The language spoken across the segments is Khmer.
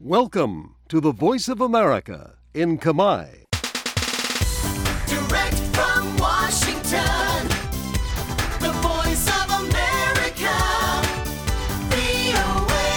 Welcome to the Voice of America in Khmer. Direct from Washington, the Voice of America, VOA.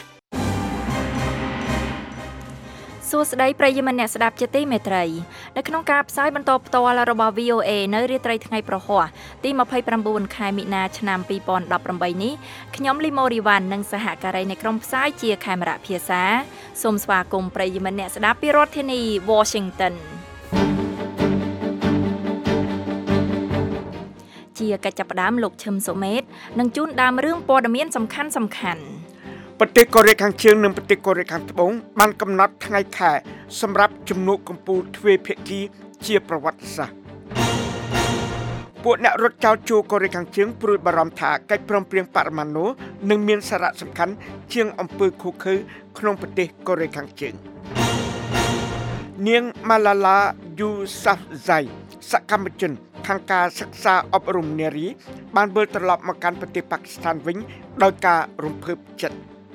សួស្តីប្រិយមិត្តអ្នកស្ដាប់ជាទីមេត្រីនៅក្នុងការផ្សាយបន្តផ្ទាល់របស់ VOA នៅរាត្រីថ្ងៃប្រហ័សទី29ខែមិនិនាឆ្នាំ2018នេះខ្ញុំលីម៉ូរីវ៉ាន់និងសហការីនៃក្រុមផ្សាយជាខេមរៈភាសាសូមស្វាគមន៍ប្រិយមិត្តអ្នកស្ដាប់ពីរដ្ឋធានី Washington ជាកិច្ចចាប់ផ្ដើមលោកឈឹមសុមេតនឹងជូនដើមរឿងព័ត៌មានសំខាន់ប្រទេសកូរ៉េខាងជើងនិងប្រទេសកូរ៉េខាងត្បូងបានកំណត់ថ្ងៃខែសម្រាប់ជំនួបកម្ពុជាទ្វេភាគីជាប្រវត្តិសាស្ត្រពួកអ្នករត់ចោលជួរកូរ៉េខាងជើងព្រួយបារម្ភថាកិច្ចព្រមព្រៀងបរមាណូនឹងមានសារៈសំខាន់ជាងអំពើឃោរឃៅក្នុងប្រទេសកូរ៉េខាងជើងនាង Malala Yousafzai សកម្មជនខាងការសិក្សាអប់រំនារីបានវិលត្រឡប់មកកាន់ប្រទេសប៉ាគីស្ថានវិញដោយការរំភើបចិត្ត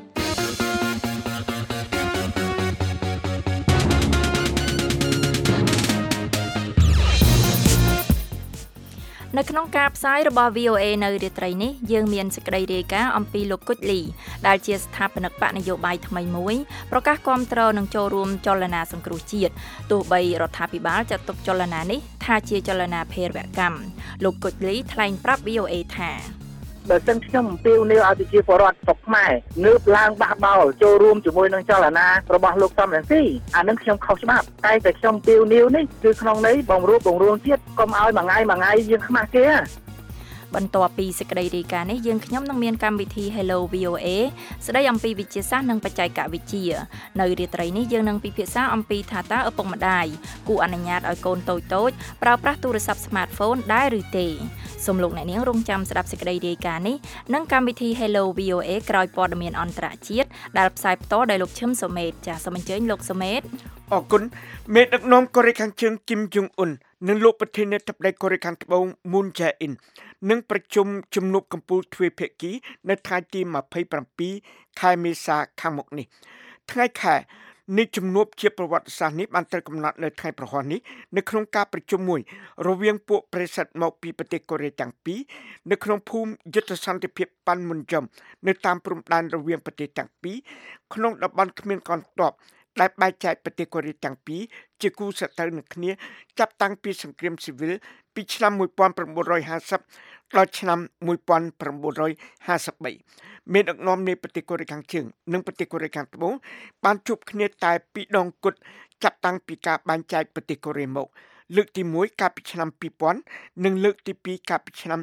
នៅក្នុងការផ្សាយរបស់ VOA នៅរាត្រីនេះយើងមានសេចក្តីរាយការណ៍អំពីលោកគុជលីដែលជាស្ថាបនិកបកនយោបាយថ្មីមួយប្រកាសគាំទ្រនឹងចូលរួមចលនាសង្គ្រោះជាតិទោះបីរដ្ឋាភិបាលចាត់ទុកចលនានេះថាជាចលនាភេរវកម្មលោកគុជលីថ្លែងប្រាប់ VOA ថាបើសិនខ្ញុំអំពាវនាវឲ្យប្រជាពលរដ្ឋស្រុកខ្មែរងើបឡើងបះបោរចូលរួមជាមួយនឹងចលនារបស់លោកសំរងស៊ីអានឹងខ្ញុំខុសច្បាប់តែខ្ញុំអំពាវនាវនេះគឺក្នុងន័យបងរួមជាតិកុំឲ្យមួយថ្ងៃយើងខ្មាស់គេបន្ទាប់ពីសេចក្តីរាយការណ៍នេះយើងខ្ញុំនឹងមានកម្មវិធី Hello VOA ស្ដីអំពីវិទ្យាសាស្ត្រនិងបច្ចេកវិទ្យានៅរាត្រីនេះយើងនឹងពិភាក្សាអំពីថាតើឪពុកម្ដាយគួរអនុញ្ញាតឲ្យកូនតូចៗប្រើប្រាស់ទូរស័ព្ទ Smartphone ដែរឬទេសូមលោកអ្នកនាងរងចាំស្ដាប់សេចក្តីរាយការណ៍នេះនិងកម្មវិធី Hello VOA ក្រោយព័ត៌មានអន្តរជាតិដែលផ្សាយផ្ទាល់ដោយលោកឈឹមសុមេតចាសសូមអញ្ជើញលោកសុមេតអរគុណមេដឹកនាំកូរ៉េខាងជើងគីមយុងអ៊ុននិងលោកប្រធានាធិបតីកូរ៉េខាងត្បូងមូនចែអ៊ីននឹងប្រជុំជំនួបកម្ពុជាទ្វេភាគីនៅថ្ងៃទី27ខែមេសាខាងមុខនេះថ្ងៃខែនៃជំនួបជាប្រវត្តិសាស្ត្រនេះបានត្រូវកំណត់នៅថ្ងៃប្រហ័សនេះនៅក្នុងការប្រជុំមួយរវាងពួកប្រិស័ទមកពីប្រទេសកូរ៉េទាំងពីរនៅក្នុងភូមិយុទ្ធសន្តិភាពប៉ាន់មុនចំនៅតាមព្រំដែនរវាងប្រទេសទាំងពីរក្នុងតំបន់គ្មានកងទ័ពដែលបែកចែកប្រទេសកូរ៉េទាំងពីរជាគូសត្រូវនឹងគ្នាចាប់តាំងពីសង្គ្រាមស៊ីវិលពីឆ្នាំ1950ដល់ឆ្នាំ1953មានដឹកនាំនៃប្រទេសកូរ៉េខាងជើងនិងប្រទេសកូរ៉េខាងត្បូងបានជួបគ្នាតែ2ដងគត់ចាប់តាំងពីការបែងចែកប្រទេសកូរ៉េមកលើកទី1កាលពីឆ្នាំ2000និងលើកទី2កាលពីឆ្នាំ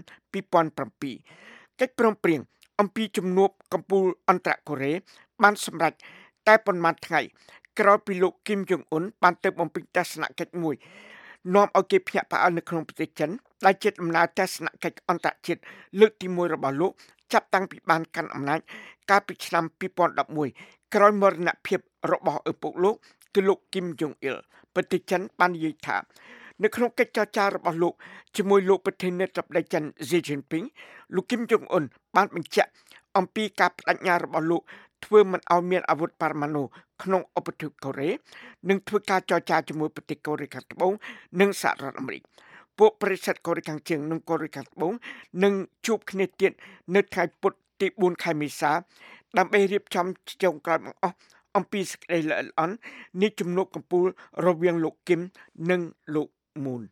2007កិច្ចព្រមព្រៀងអំពីជំនួបកម្ពុជាអន្តរកូរ៉េបានសម្រេចតែប៉ុន្មានថ្ងៃក្រោយពីលោកគីមយុងអ៊ុនបានទៅបំពេញទស្សនកិច្ចមួយនាំឲ្យគេភ្ញាក់ផ្អើលនៅក្នុងប្រទេសចិនដែលជាដំណើរទស្សនកិច្ចអន្តរជាតិលើកទី1របស់លោកចាប់តាំងពីបានកាន់អំណាចកាលពីឆ្នាំ2011ក្រោយមរណភាពរបស់ឪពុកលោកគឺលោកគីមយុងអ៊ិលប្រទេសចិនបាននិយាយថានៅក្នុងកិច្ចចរចារបស់លោកជាមួយលោកប្រធានាធិបតីចិនស៊ីជីនពីងលោកគីមយុងអ៊ុនបានបញ្ជាក់អំពីការបដិញ្ញារបស់លោកធ្វើមិនឲ្យមានអាវុធបរមាណូក្នុងឧបទ្វីបកូរ៉េនិងធ្វើការចរចាជាមួយប្រទេសកូរ៉េខាងត្បូងនិងសហរដ្ឋអាមេរិកពួកប្រិស័ទកូរ៉េខាងជើងនិងកូរ៉េខាងត្បូងនឹងជួបគ្នាទៀតនៅថ្ងៃពុធទី4ខែមេសាដើម្បីរៀបចំចុងក្រោយបង្អស់អំពីសេចក្តីល្អិតល្អន់នៃជំនួបកម្ពុជារវាងលោកគីមនិងលោកមូន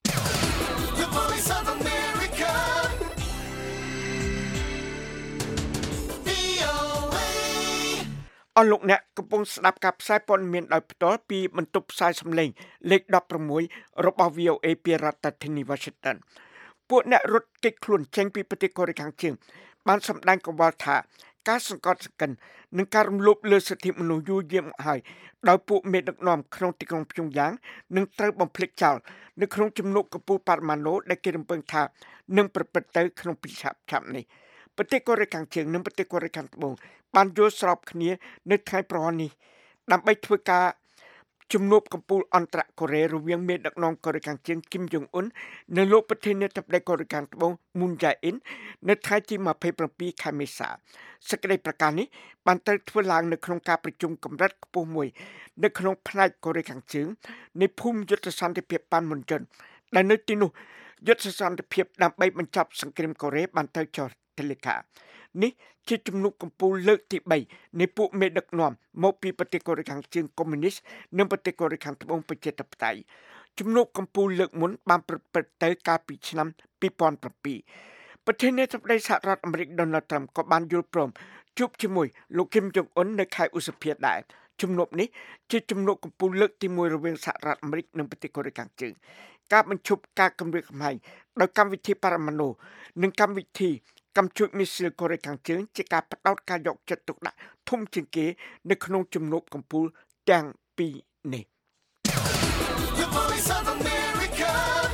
អស់លោកអ្នកកំពុងស្ដាប់ការផ្សាយព័ត៌មានដោយផ្ទាល់ពីបន្ទប់ផ្សាយសំឡេងលេខ16របស់ VOA ពីរដ្ឋធានី Washington ពួកអ្នករត់គេចខ្លួនចេញពីប្រទេសកូរ៉េខាងជើងបានសម្ដែងកង្វល់ថាការសង្កត់សង្កិននិងការរំលោភលើសិទ្ធិមនុស្សយូរយារមកហើយដោយពួកមេដឹកនាំក្នុងទីក្រុងព្យុងយ៉ាងនឹងត្រូវបំភ្លេចចោលនៅក្នុងជំនួបកម្ពុជាបរមាណូដែលគេរំពឹងថានឹងប្រព្រឹត្តទៅក្នុងពេលឆាប់នេះប្រទេសកូរ៉េខាងជើងនិងប្រទេសកូរ៉េខាងត្បូងបានយល់ស្របគ្នានៅថ្ងៃប្រហ័សនេះដើម្បីធ្វើការជំនួបកំពូលអន្តរកូរ៉េរវាងមេដឹកនាំកូរ៉េខាងជើងគីមយ៉ុងអ៊ុននិងលោកប្រធានាធិបតីកូរ៉េខាងត្បូងមូនយ៉ែអ៊ីននៅថ្ងៃទី27ខែមេសាសេចក្តីប្រកាសនេះបានត្រូវធ្វើឡើងនៅក្នុងការប្រជុំកម្រិតខ្ពស់មួយនៅក្នុងផ្នែកកូរ៉េខាងជើងនៃភូមិយុទ្ធសន្តិភាពប៉ាន់មុនជិនដែលនៅទីនោះយុទ្ធសន្តិភាពដើម្បីបញ្ចប់សង្គ្រាមកូរ៉េបានត្រូវចុះទិដ្ឋាការនេះជាជំនួបកំពូលលើកទី3នៃពួកមេដឹកនាំមកពីប្រទេសកូរ៉េខាងជើងកុម្មុយនីសនិងប្រទេសកូរ៉េខាងត្បូងប្រជាធិបតេយ្យជំនួបកំពូលលើកមុនបានប្រព្រឹត្តទៅកាលពីឆ្នាំ2007ប្រធានាធិបតីសហរដ្ឋអាមេរិក Donald Trump ក៏បានយល់ព្រមជួបជាមួយលោកគីមចុងអ៊ុននៅខែឧសភាដែរជំនួបនេះជាជំនួបកំពូលលើកទី1រវាងសហរដ្ឋអាមេរិកនិងប្រទេសកូរ៉េខាងជើងការបញ្ឈប់ការគំរាមកំហែងដោយកម្មវិធីបរមាណូនិងកម្មវិធីកម្មជួយមីស៊ីលកូរ៉េខាងជើងជាការបដោតការយកចិត្តទុកដាក់ធំជាងគេនៅក្នុងជំនួបកំពូលទាំងពីរនេះ The Voice of America.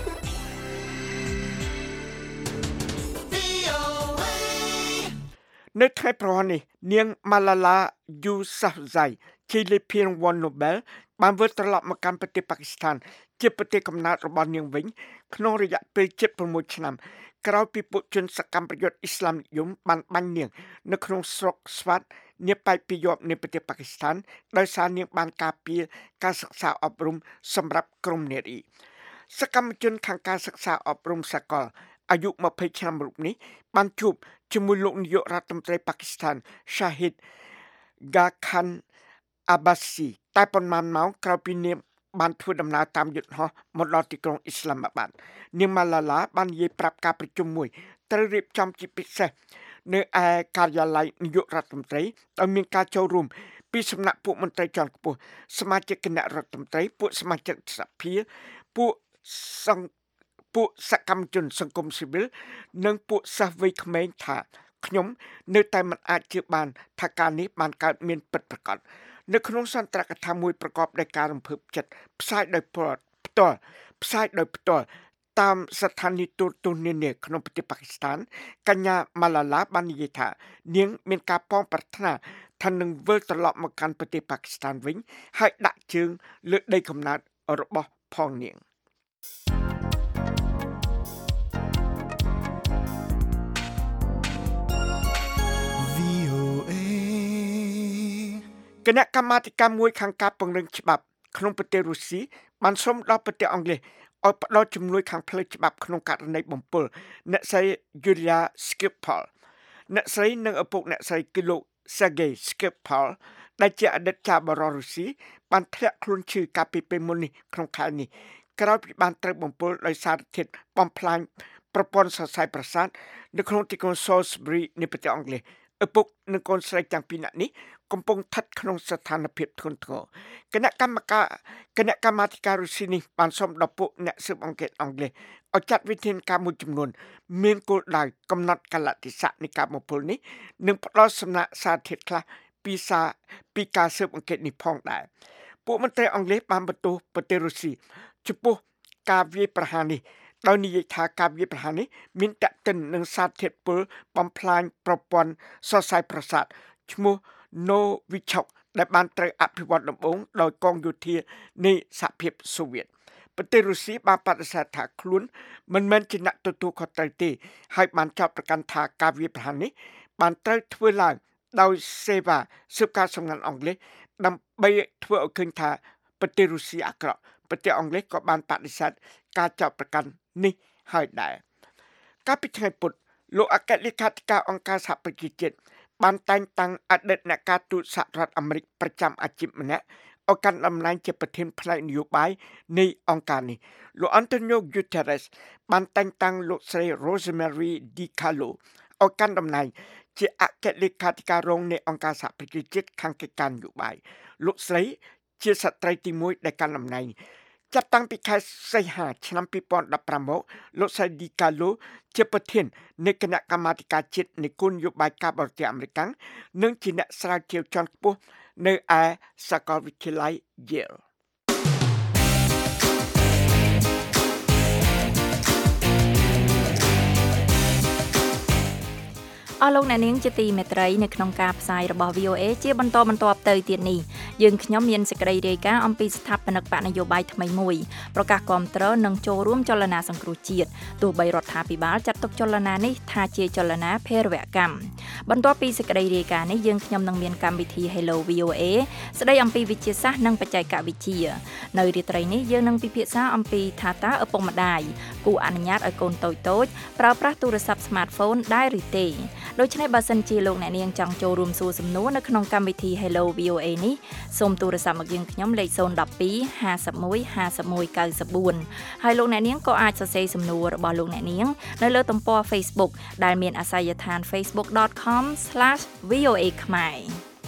VOA. នៅថ្ងៃប្រហ័ននេះនាង Malala Yousafzai ជ័យលាភីរង្វាន់ Nobel បានវិលត្រឡប់មកកាន់ប្រទេសប៉ាគីស្ថានជាប្រទេសកំណើតរបស់នាងវិញក្នុងរយៈពេល76ឆ្នាំក្រោយពីពួកជនសកម្មប្រយុទ្ធអ៊ីស្លាមនិយមបានបាញ់នាងនៅក្នុងស្រុកស្វាតនាប៉ែកពីយប់នៃប្រទេសប៉ាគីស្ថានដោយសារនាងបានការពារការសិក្សាអប់រំសម្រាប់ក្រុមនារីសកម្មជនខាងការសិក្សាអប់រំសាកលអាយុ20ឆ្នាំរូបនេះបានជួបជាមួយលោកនាយករដ្ឋមន្ត្រីប៉ាគីស្ថាន Shahid Ghakhan Abbasi តែប៉ុន្មានម៉ោងក្រោយពីនាងបានធ្វើដំណើរតាមយន្តហោះមកដល់ទីក្រុងអ៊ីស្លាមាបាតនាង Malala បាននិយាយប្រាប់ការប្រជុំមួយត្រូវរៀបចំជាពិសេសនៅឯការិយាល័យនាយករដ្ឋមន្ត្រីដោយមានការចូលរួមពីសំណាក់ពួកមន្ត្រីជាន់ខ្ពស់សមាជិកគណៈរដ្ឋមន្ត្រីពួកសមាជិកសភាពួកសកម្មជនសង្គមស៊ីវិលនិងពួកសិស្សវ័យក្មេងថាខ្ញុំនៅតែមិនអាចជឿបានថាការនេះបានកើតមានពិតប្រាកដនៅក្នុងសន្ទរកថាមួយប្រកបដោយការរំភើបចិត្តផ្សាយដោយផ្ទាល់តាមស្ថានីយទូរទស្សន៍នានាក្នុងប្រទេសប៉ាគីស្ថានកញ្ញា Malala បាននិយាយថានាងមានការប៉ងប្រាថ្នាថានឹងវិលត្រឡប់មកកាន់ប្រទេសប៉ាគីស្ថានវិញហើយដាក់ជើងលើដីកំណើតរបស់ផងនាងគណៈកម្មាធិការមួយខាងការពង្រឹងច្បាប់ក្នុងប្រទេសរុស្ស៊ីបានសុំដល់ប្រទេសអង់គ្លេសឲ្យផ្ដល់ជំនួយខាងផ្លូវច្បាប់ក្នុងករណីបំពុលអ្នកស្រី Yulia Skripal អ្នកស្រីនិងឪពុកអ្នកស្រីគឺលោក Sergei Skripal ដែលជាអតីតចារបររុស្ស៊ីបានធ្លាក់ខ្លួនឈឺកាលពីពេលមុននេះក្នុងខែនេះក្រោយពីបានត្រូវបំពុលដោយសារធាតុបំផ្លាញប្រព័ន្ធសរសៃប្រសាទនៅក្នុងទីក្រុង Salisbury នៃប្រទេសអង់គ្លេសឪពុកនិងកូនស្រីទាំងពីរនាក់នេះកំពុងស្ថិតក្នុងស្ថានភាពធ្ងន់ធ្ងរគណៈកម្មាធិការរុស្ស៊ីនេះបានសូមដល់ពួកអ្នកស៊ើបអង្កេតអង់គ្លេសឲ្យចាត់វិធានការមួយចំនួនមានគោលដៅកំណត់កាលៈទេសៈនៃការបំពុលនេះនិងផ្ដល់សំណាក់សារធាតុខ្លះពីការស៊ើបអង្កេតនេះផងដែរពួកមន្ត្រីអង់គ្លេសបានបន្ទោសប្រទេសរុស្ស៊ីចំពោះការវាយប្រហារនេះដោយនិយាយថាការវាយប្រហារនេះមានតេតិននឹងសារធាតុពុលបំផ្លាញប្រព័ន្ធសរសៃប្រសាទឈ្មោះ Novichok ដែលបានត្រូវអភិវឌ្ឍដំបូងដោយកងយោធានៃសហភាពសូវៀតប្រទេសរុស្ស៊ីបានបដិសេធថាខ្លួនមិនមែនជាអ្នកទទួលខុសត្រូវទេហើយបានចោទប្រកាន់ថាការវាយប្រហារនេះបានត្រូវធ្វើឡើងដោយសេវាស៊ើបការសម្ងាត់អង់គ្លេសដើម្បីធ្វើឲ្យឃើញថាប្រទេសរុស្ស៊ីអាក្រក់ប្រទេសអង់គ្លេសក៏បានបដិសេធការចោទប្រកាន់នេះហើយដែរកាលពីថ្ងៃពុធលោកអគ្គលេខាធិការអង្គការសហប្រជាជាតិបានតែងតាំងអតីតអ្នកការទូតសហរដ្ឋអាមេរិកប្រចាំអាជីពម្នាក់ឲ្យកាន់តំណែងជាប្រធានផ្នែកនយោបាយនៃអង្គការនេះលោក Antonio Guterres បានតែងតាំងលោកស្រី Rosemary DiCarlo ឲ្យកាន់តំណែងជាអគ្គលេខាធិការរងនៃអង្គការសហប្រជាជាតិខាងកិច្ចការនយោបាយលោកស្រីជាស្ត្រីទី1ដែលកាន់តំណែងចាប់តាំងពីខែសីហាឆ្នាំ2015មកលោកស្រី DiCarlo ជាប្រធាននៃគណៈកម្មាធិការជាតិនៃគោលនយោបាយការបរទេសអាមេរិកនិងជាអ្នកស្រាវជ្រាវជាន់ខ្ពស់នៅឯសាកលវិទ្យាល័យ Yale អស់លោកអ្នកនាងជាទីមេត្រីនៅក្នុងការផ្សាយរបស់ VOA ជាបន្តទៅទៀតនេះយើងខ្ញុំមានសេចក្តីរាយការណ៍អំពីស្ថាបនិកបកនយោបាយថ្មីមួយប្រកាសគាំទ្រនិងចូលរួមចលនាសង្គ្រោះជាតិទោះបីរដ្ឋាភិបាលចាត់ទុកចលនានេះថាជាចលនាភេរវកម្មបន្ទាប់ពីសេចក្តីរាយការណ៍នេះយើងខ្ញុំនឹងមានកម្មវិធី Hello VOA ស្ដីអំពីវិទ្យាសាស្ត្រនិងបច្ចេកវិទ្យានៅរាត្រីនេះយើងនឹងពិភាក្សាអំពីថាតើឪពុកម្ដាយគួរអនុញ្ញាតឲ្យកូនតូចៗប្រើប្រាស់ទូរស័ព្ទ smartphone ដែរឬទេដូច្នេះបើសិនជាលោកអ្នកនាងចង់ចូលរួមសួរសំណួរនៅក្នុងកម្មវិធី Hello VOA នេះសូមទូរស័ព្ទមកយើងខ្ញុំលេខ012 51 51 94ហើយលោកអ្នកនាងក៏អាចសរសេរសំណួររបស់លោកអ្នកនាងនៅលើទំព័រ Facebook ដែលមានអាសយដ្ឋាន facebook.com/voa ខ្មែរ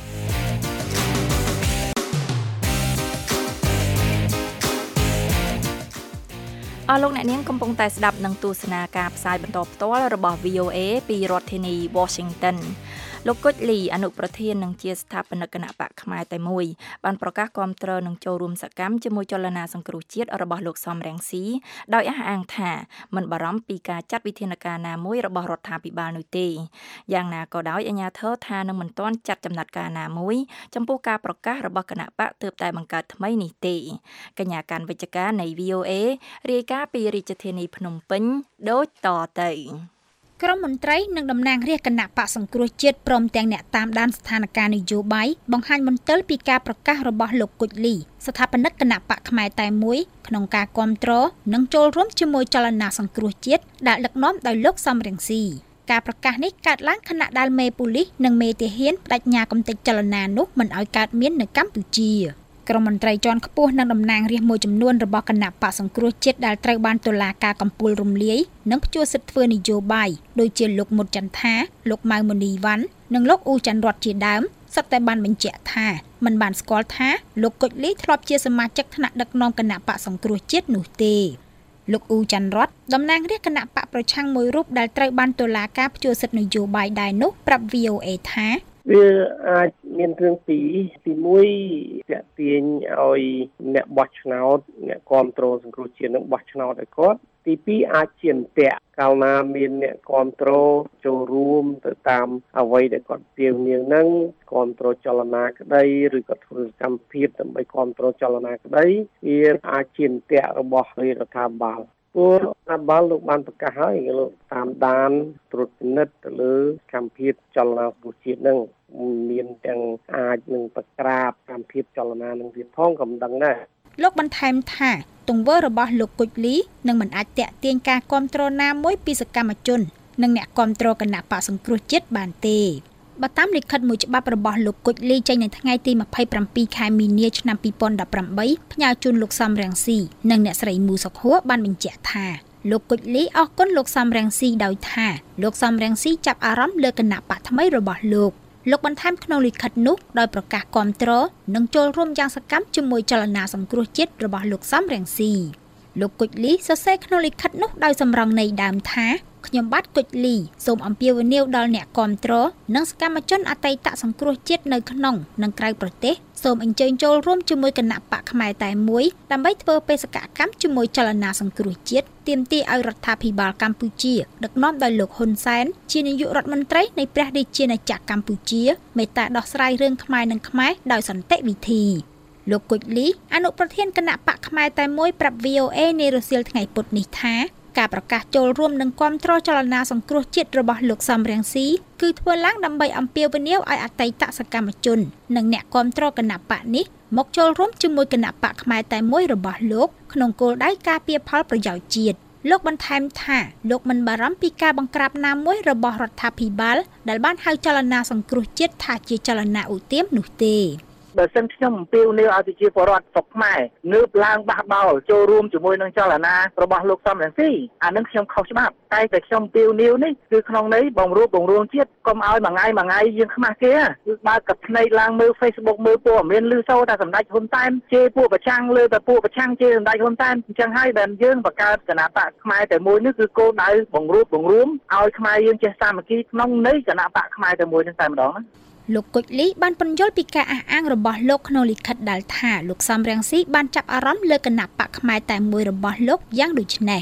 អស់លោកអ្នកនាងកំពុងតែស្ដាប់នឹងទស្សនាការផ្សាយបន្តផ្ទាល់របស់ VOA ពីរដ្ឋធានី Washington លោកគុជលីអនុប្រធាននិងជាស្ថាបនិកគណៈបកខ្មែរតែមួយបានប្រកាសគាំទ្រនឹងចូលរួមសកម្មជាមួយចលនាសង្គ្រោះជាតិរបស់លោកសំរងស៊ីដោយអះអាងថាមិនបារម្ភពីការចាត់វិធានការណាមួយរបស់រដ្ឋាភិបាលនោះទេយ៉ាងណាក៏ដោយអាជ្ញាធរថានឹងមិនទាន់ចាត់ចំណាត់ការណាមួយចំពោះការប្រកាសរបស់គណៈបកទើបតែបង្កើតថ្មីនេះទេកញ្ញាកាន់វិជ្ជការនៃ VOA រាយការណ៍ពីរាជធានីភ្នំពេញដូចតទៅក្រុមមន្ត្រីនិងតំណាងរាស្ត្រគណៈបកសង្គ្រោះជាតិព្រមទាំងអ្នកតាមដានស្ថានភាពនយោបាយបង្ហាញមន្ទិលពីការប្រកាសរបស់លោកគុជលីស្ថាបនិកគណៈបកខ្មែរតែមួយក្នុងការគាំទ្រនិងចូលរួមជាមួយចលនាសង្គ្រោះជាតិដែលដឹកនាំដោយលោកសំរងស៊ីការប្រកាសនេះកើតឡើងខណៈដែលមេប៉ូលីសនិងមេទាហានបដិញ្ញាកំទេចចលនានោះមិនឲ្យកើតមាននៅកម្ពុជាក្រុមមន្ត្រីជាន់ខ្ពស់និងតំណាងរាស្ត្រមួយចំនួនរបស់គណៈបកសង្គ្រោះជាតិដែលត្រូវបានតុលាការកំពូលរំលាយនិងផ្ជួសសិទ្ធិធ្វើនយោបាយដូចជាលោកមុតចន្ទថាលោកម៉ៅមុនីវ៉ាន់និងលោកអ៊ូច័ន្ទរតជាដើមសុទ្ធតែបានបញ្ជាក់ថាមិនបានស្គាល់ថាលោកគុជលីធ្លាប់ជាសមាជិកថ្នាក់ដឹកនាំគណៈបកសង្គ្រោះជាតិនោះទេលោកអ៊ូច័ន្ទរតតំណាងរាស្ត្រគណៈបកប្រឆាំងមួយរូបដែលត្រូវបានតុលាការផ្ជួសសិទ្ធិនយោបាយដែរនោះប្រាប់ VOA ថាវាអាចមានរឿងពីរទី1តាក់ទាញឲ្យអ្នកបោះឆ្នោតអ្នកគ្រប់គ្រងសង្គ្រោះជាតិនឹងបោះឆ្នោតឲ្យគាត់ទី2អាចជាអន្ទាក់កាលណាមានអ្នកគ្រប់គ្រងចូលរួមទៅតាមអ្វីដែលគាត់ទាវនាវនឹងគ្រប់គ្រងចលនាក្តីឬក៏ធ្វើសកម្មភាពដើម្បីគ្រប់គ្រងចលនាក្តីវាអាចជាអន្ទាក់របស់រដ្ឋាភិបាលពួករដ្ឋាភិបាលលោកបានប្រកាសហើយលោកតាមដានត្រួតពិនិត្យទៅលើកម្មភាពចលនាសង្គ្រោះជាតិនឹងមានទាំងអាចនឹងប្រក្រាបកម្មភាពចលនានឹងទៀតផងក៏មិនដឹងដែរលោកបន្ថែមថាទង្វើរបស់លោកគុជលីនឹងមិនអាចតាក់ទាញការគាំទ្រណាមួយពីសកម្មជននិងអ្នកគាំទ្រគណៈបកសង្គ្រោះជាតិបានទេបើតាមលិខិតមួយច្បាប់របស់លោកគុជលីចេញនៅថ្ងៃទី27ខែមីនាឆ្នាំ2018ផ្ញើជូនលោកសំរងស៊ីនិងអ្នកស្រីមូសុខហួរបានបញ្ជាក់ថាលោកគុជលីអរគុណលោកសំរងស៊ីដោយថាលោកសំរងស៊ីចាប់អារម្មណ៍លើគណៈបកថ្មីរបស់លោកបន្ថែមក្នុងលិខិតនោះដោយប្រកាសគាំទ្រនិងចូលរួមយ៉ាងសកម្មជាមួយចលនាសង្គ្រោះជាតិរបស់លោកសំរងស៊ីលោកគុជលីសរសេរក្នុងលិខិតនោះដោយសម្រង់ន័យដើមថាខ្ញុំបាទគុជលីសូមអំពាវនាវដល់អ្នកគាំទ្រនិងសកម្មជនអតីតសង្គ្រោះជាតិនៅក្នុងនិងក្រៅប្រទេសសូមអញ្ជើញចូលរួមជាមួយគណៈបកខ្មែរតែមួយដើម្បីធ្វើបេសកកម្មជាមួយចលនាសង្គ្រោះជាតិទាមទារឲ្យរដ្ឋាភិបាលកម្ពុជាដឹកនាំដោយលោកហ៊ុនសែនជានាយករដ្ឋមន្ត្រីនៃព្រះរាជាណាចក្រកម្ពុជាមេត្តាដោះស្រាយរឿងខ្មែរនិងខ្មែរដោយសន្តិវិធីលោកគុជលីអនុប្រធានគណៈបកខ្មែរតែមួយប្រាប់ VOA នារសៀលថ្ងៃពុធនេះថាការប្រកាសចូលរួមនិងគាំទ្រចលនាសង្គ្រោះជាតិរបស់លោកសំរងស៊ីគឺធ្វើឡើងដើម្បីអំពាវនាវឲ្យអតីតសកម្មជននិងអ្នកគាំទ្រគណៈបកនេះមកចូលរួមជាមួយគណៈបកខ្មែរតែមួយរបស់លោកក្នុងគោលដៅការពារផលប្រយោជន៍ជាតិលោកបន្ថែមថាលោកមិនបារម្ភពីការបង្ក្រាបណាមួយរបស់រដ្ឋាភិបាលដែលបានហៅចលនាសង្គ្រោះជាតិថាជាចលនាឧទាមនោះទេបើសិនខ្ញុំអំពាវនាវឲ្យប្រជាពលរដ្ឋស្រុកខ្មែរងើបឡើងបះបោរចូលរួមជាមួយនឹងចលនារបស់លោកសំរងស៊ីអានឹងខ្ញុំខុសច្បាប់តែខ្ញុំអំពាវនាវនេះគឺក្នុងន័យបង្រួបជាតិកុំឲ្យមួយថ្ងៃយើងខ្មាស់គេគឺបើកកភ្នែកឡើងមើល Facebook មើលព័ត៌មានឮសូរតែសម្ដេចហ៊ុនសែនជេរពួកប្រឆាំងលើតែពួកប្រឆាំងជេរសម្ដេចហ៊ុនសែនអញ្ចឹងហើយដែលយើងបង្កើតគណៈបកខ្មែរតែមួយនេះគឺគោលដៅបង្រួបឲ្យខ្មែរយើងចេះសាមគ្គីក្នុងន័យគណៈបកខ្មែរតែមួយនេះតែម្ដងណាលោកគុជលីបានពន្យល់ពីការអះអាងរបស់លោកក្នុងលិខិតដែលថាលោកសំរងស៊ីបានចាប់អារម្មណ៍លើគណៈបកខ្មែរតែមួយរបស់លោកយ៉ាងដូចនេះវ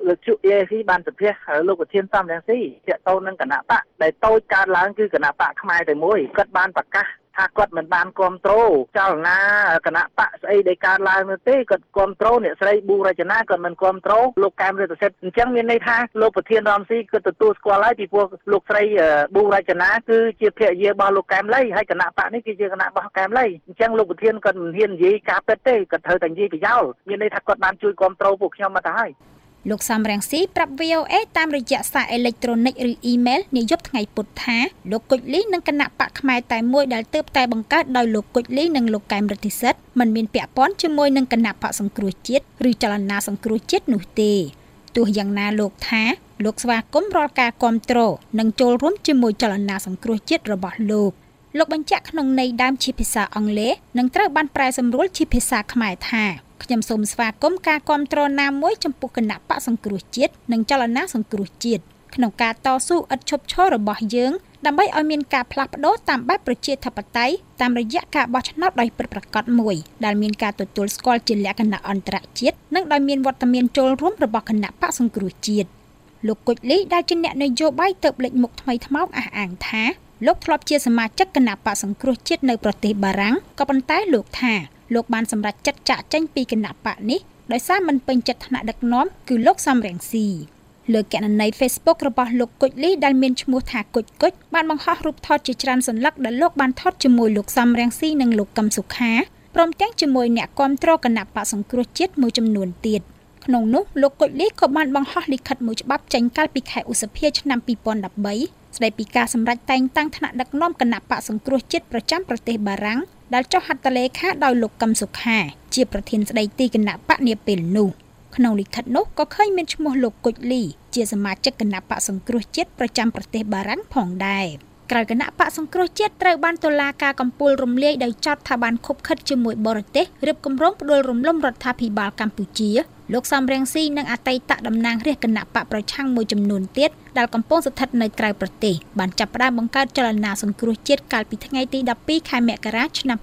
លោកជុ EAC បានប្រកាសលោកប្រធានសំរងស៊ីទាក់ទងនឹងគណៈបកដែលតូចកើតឡើងគឺគណៈបកខ្មែរតែមួយគាត់បានប្រកាសថាគាត់មិនបានគ្រប់គ្រងចលនាគណៈបកស្អីដែលកើតឡើងនោះទេគាត់គ្រប់គ្រងអ្នកស្រីប៊ូរចនាគាត់មិនគ្រប់គ្រងលោកកែមរិទ្ធសិទ្ធអញ្ចឹងមានន័យថាលោកប្រធានរំស៊ីគាត់ទទួលស្គាល់ហើយពីព្រោះលោកស្រីប៊ូរចនាគឺជាភរិយារបស់លោកកែមលីហើយគណៈបកនេះគឺជាគណៈរបស់កែមលីអញ្ចឹងលោកប្រធានគាត់មិនហ៊ាននិយាយការពិតទេគាត់ត្រូវតែនិយាយប្រយោលមានន័យថាគាត់បានជួយគ្រប់គ្រងពួកខ្ញុំមកទៅហើយលោកសំរងស៊ីប្រាប់ VOA តាមរយៈសារអេឡិចត្រូនិកឬអ៊ីមែលនាយប់ថ្ងៃពុធថាលោកគុជលីនិងគណៈបកខ្មែរតែមួយដែលទើបតែបង្កើតដោយលោកគុជលីនិងលោកកែមរិទ្ធិសិទ្ធមិនមានពាក់ព័ន្ធជាមួយនឹងគណៈបកសង្គ្រោះជាតិឬចលនាសង្គ្រោះជាតិនោះទេទោះយ៉ាងណាលោកថាលោកស្វាគមន៍រាល់ការគ្រប់គ្រងនិងចូលរួមជាមួយចលនាសង្គ្រោះជាតិរបស់លោកបញ្ជាក់ក្នុងន័យដើមជាភាសាអង់គ្លេសនិងត្រូវបានប្រែសម្រួលជាភាសាខ្មែរថាខ្ញុំសូមស្វាគមន៍ការគ្រប់គ្រងណាមួយចំពោះគណៈបកសង្គ្រោះជាតិនិងចលនាសង្គ្រោះជាតិក្នុងការតស៊ូឥតឈប់ឈររបស់យើងដើម្បីឲ្យមានការផ្លាស់ប្ដូរតាមបែបប្រជាធិបតេយ្យតាមរយៈការបោះឆ្នោតដោយពិតប្រាកដមួយដែលមានការទទួលស្គាល់ជាលក្ខណៈអន្តរជាតិនិងដោយមានវត្តមានចូលរួមរបស់គណៈបកសង្គ្រោះជាតិលោកគុជលីដែលជាអ្នកនយោបាយទៅលេចមុខថ្មីថ្មោងអះអាងថាលោកធ្លាប់ជាសមាជិកគណៈបកសង្គ្រោះជាតិនៅប្រទេសបារាំងក៏ប៉ុន្តែលោកថាលោកបានសម្រេចចិត្តចាកចេញពីគណៈបកនេះដោយសារមិនពេញចិត្តថ្នាក់ដឹកនាំគឺលោកសំរងស៊ីលើគណនី Facebook របស់លោកគុជលីដែលមានឈ្មោះថាគុជបានបង្ហោះរូបថតជាច្រើនសន្លឹកដែលលោកបានថតជាមួយលោកសំរងស៊ីនិងលោកកឹមសុខាព្រមទាំងជាមួយអ្នកគាំទ្រគណៈបកសង្គ្រោះជាតិមួយចំនួនទៀតក្នុងនោះលោកគុជលីក៏បានបង្ហោះលិខិតមួយច្បាប់ចេញកាលពីខែឧសភាឆ្នាំ2013ស្ដីពីការសម្រេចតែងតាំងថ្នាក់ដឹកនាំគណៈបកសង្គ្រោះជាតិប្រចាំប្រទេសបារាំងដែលចុះហត្ថលេខាដោយលោកកឹមសុខាជាប្រធានស្ដីទីគណៈបកនាពេលនោះក្នុងលិខិតនោះក៏ឃើញមានឈ្មោះលោកគុជលីជាសមាជិកគណៈបកសង្គ្រោះជាតិប្រចាំប្រទេសបារាំងផងដែរក្រោយគណៈបកសង្គ្រោះជាតិត្រូវបានតុលាការកំពូលរំលាយដោយចោទថាបានខុបខិតជាមួយបរទេសរៀបគម្រោងផ្ដួលរំលំរដ្ឋាភិបាលកម្ពុជាលោកសំរងស៊ីនិងអតីតតំណាងរាស្ត្រគណៈបកប្រឆាំងមួយចំនួនទៀតដែលកំពុងស្ថិតនៅក្រៅប្រទេសបានចាប់ផ្ដើមបង្កើតចលនាសង្គ្រោះជាតិកាលពីថ្ងៃទី12ខែមករាឆ្នាំ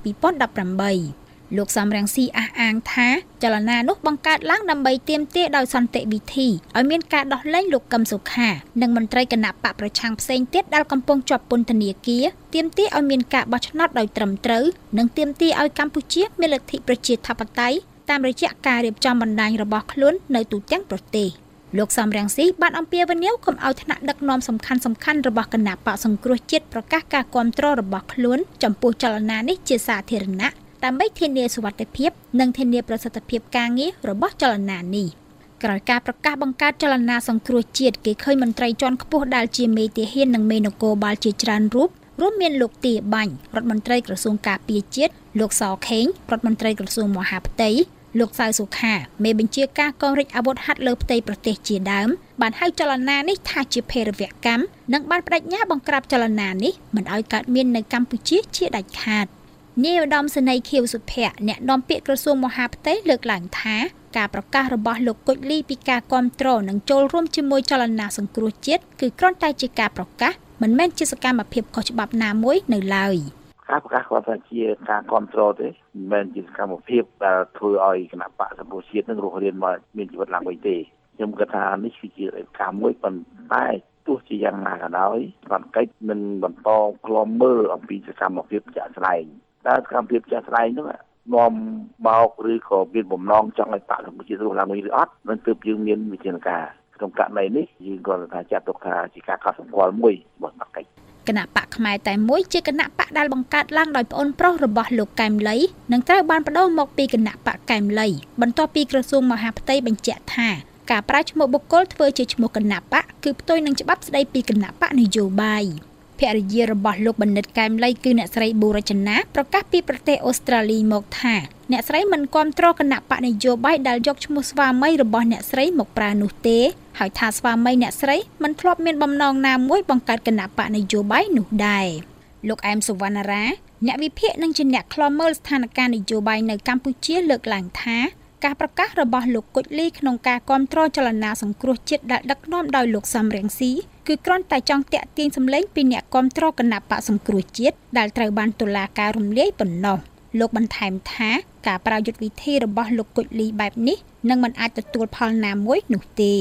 2018លោកសំរងស៊ីអះអាងថាចលនានោះបង្កើតឡើងដើម្បីទាមទារដោយសន្តិវិធីឲ្យមានការដោះលែងលោកកឹមសុខានិងមន្ត្រីគណៈបកប្រឆាំងផ្សេងទៀតដែលកំពុងជាប់ពន្ធនាគារទាមទារឲ្យមានការបោះឆ្នោតដោយត្រឹមត្រូវនិងទាមទារឲ្យកម្ពុជាមានលទ្ធិប្រជាធិបតេយ្យតាមរយៈការរៀបចំបណ្ដាញរបស់ខ្លួននៅទូទាំងប្រទេសលោកសំរងស៊ីបានអំពាវនាវកុំឲ្យថ្នាក់ដឹកនាំសំខាន់របស់គណៈបកសង្គ្រោះជាតិប្រកាសការគាំទ្ររបស់ខ្លួនចំពោះចលនានេះជាសាធារណៈដើម្បីធានាសុវត្ថិភាពនិងធានាប្រសិទ្ធភាពការងាររបស់ចលនានេះក្រោយការប្រកាសបង្កើតចលនាសង្គ្រោះជាតិគេឃើញមន្ត្រីជាន់ខ្ពស់ដែលជាមេទាហាននិងមេនគរបាលជាច្រើនរូបរួមមានលោកទាបាញ់រដ្ឋមន្ត្រីក្រសួងការពារជាតិលោកសខេងរដ្ឋមន្ត្រីក្រសួងមហាផ្ទៃលោកសៅសុខាមេបញ្ជាការកងរាជអាវុធហត្ថលើផ្ទៃប្រទេសជាដើមបានហៅចលនានេះថាជាភេរវកម្មនិងបានបដិញ្ញាបង្ក្រាបចលនានេះមិនឲ្យកើតមាននៅកម្ពុជាជាដាច់ខាតនាយឧត្តមសេនីយ៍ខៀវសុភ័ក្រអ្នកនាំពាក្យក្រសួងមហាផ្ទៃលើកឡើងថាការប្រកាសរបស់លោកគុជលីពីការគាំទ្រនិងចូលរួមជាមួយចលនាសង្គ្រោះជាតិគឺគ្រាន់តែជាការប្រកាសមិនមែនជាសកម្មភាពខុសច្បាប់ណាមួយនៅឡើយការប្រកាសគាត់ថាជាការគ្រប់គ្រងទេមិនមែនជាសកម្មភាពដែលធ្វើឲ្យគណៈបកសង្គ្រោះជាតិនឹងរស់រានមកមានជីវិតឡើងវិញទេខ្ញុំគិតថានេះគឺជាការមួយប៉ុន្តែទោះជាយ៉ាងណាក៏ដោយរដ្ឋកិច្ចនឹងបន្តឃ្លាំមើលអំពីសកម្មភាពជាក់ស្ដែងតើសកម្មភាពជាក់ស្ដែងនោះនាំបោកឬក៏មានបំណងចង់ឲ្យបកសង្គ្រោះជាតិរស់ឡើងវិញឬអត់នឹងទើបយើងមានវិធានការក្នុងករណីនេះយើងគ្រាន់តែចាត់ទុកថាជាការកត់សម្គាល់មួយរបស់រដ្ឋកិច្ចគណៈបកខ្មែរតែមួយជាគណៈបកដែលបង្កើតឡើងដោយប្អូនប្រុសរបស់លោកកែមលីនិងត្រូវបានបដូរមកពីគណៈបកកែមលីបន្ទាប់ពីក្រសួងមហាផ្ទៃបញ្ជាក់ថាការប្រើឈ្មោះបុគ្គលធ្វើជាឈ្មោះគណៈបកគឺផ្ទុយនឹងច្បាប់ស្តីពីគណៈបកនយោបាយភរិយារបស់លោកបណ្ឌិតកែមលីគឺអ្នកស្រីប៊ូរចនាប្រកាសពីប្រទេសអូស្ត្រាលីមកថាអ្នកស្រីមិនគាំទ្រគណៈបកនយោបាយដែលយកឈ្មោះស្វាមីរបស់អ្នកស្រីមកប្រើនោះទេហើយថាស្វាមីអ្នកស្រីមិនធ្លាប់មានបំណងណាមួយបង្កើតគណៈបកនយោបាយនោះដែរលោកអែមសុវណ្ណារាអ្នកវិភាគនិងជាអ្នកឃ្លាំមើលស្ថានភាពនយោបាយនៅកម្ពុជាលើកឡើងថាការប្រកាសរបស់លោកគុជលីក្នុងការគាំទ្រចលនាសង្គ្រោះជាតិដែលដឹកនាំដោយលោកសំរងស៊ីគឺគ្រាន់តែចង់ទាក់ទាញសម្លេងពីអ្នកគាំទ្រគណៈបកសង្គ្រោះជាតិដែលត្រូវបានតុលាការរំលាយប៉ុណ្ណោះលោកបន្ថែមថាការប្រើយុទ្ធវិធីរបស់លោកគុជលីបែបនេះនឹងមិនអាចទទួលផលណាមួយនោះទេ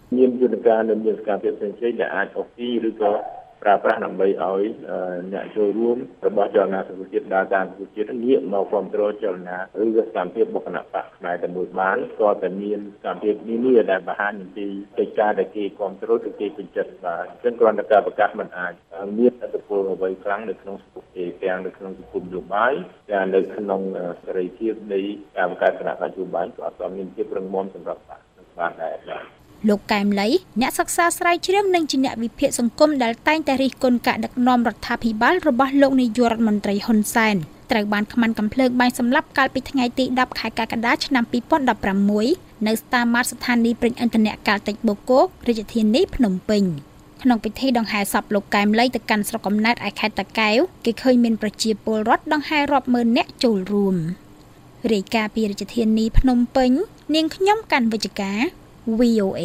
មានយន្តការនិងមានសកម្មភាពផ្សេងៗដែលអាចអុកទីឬក៏ប្រើប្រាស់ដើម្បីឲ្យអ្នកចូលរួមរបស់ចលនាសង្គមជាតិដើរតាមសង្គមជាតិងាកមកគ្រប់គ្រងចលនាឬក៏សកម្មភាពរបស់គណៈបកខ្មែរតែមួយបានក៏តែមានសកម្មភាពនេះដែលបង្ហាញអំពីកិច្ចការដែលគេគ្រប់គ្រងឬគេពេញចិត្តបាទអញ្ចឹងគ្រាន់តែការប្រកាសមិនអាចមានឥទ្ធិពលអ្វីខ្លាំងនៅក្នុងសង្គមទាំងនៅក្នុងសង្គមនយោបាយទាំងនៅក្នុងសេរីភាពនៃការបង្កើតគណៈបកនយោបាយក៏អត់មានភាពរឹងមាំសម្រាប់បានដែរលោកកែមលីអ្នកសិក្សាស្រាវជ្រាវនិងជាអ្នកវិភាគសង្គមដែលតែងតែរិះគន់ការដឹកនាំរដ្ឋាភិបាលរបស់លោកនាយករដ្ឋមន្ត្រីហ៊ុនសែនត្រូវបានខ្មាន់កំភ្លើងបាញ់សម្លាប់កាលពីថ្ងៃទី10ខែកក្កដាឆ្នាំ2016នៅស្តាមាតស្ថានីយ៍ប្រេងឥន្ធនៈកាល់តិចបូកគោរាជធានីភ្នំពេញក្នុងពិធីដង្ហែសពលោកកែមលីទៅកាន់ស្រុកកំណើតឯខេត្តតាកែវគេឃើញមានប្រជាពលរដ្ឋដង្ហែរាប់ម៉ឺននាក់ចូលរួមរាយការណ៍ពីរាជធានីភ្នំពេញនាងខ្ញុំកាន់វិជ្ជការ VOA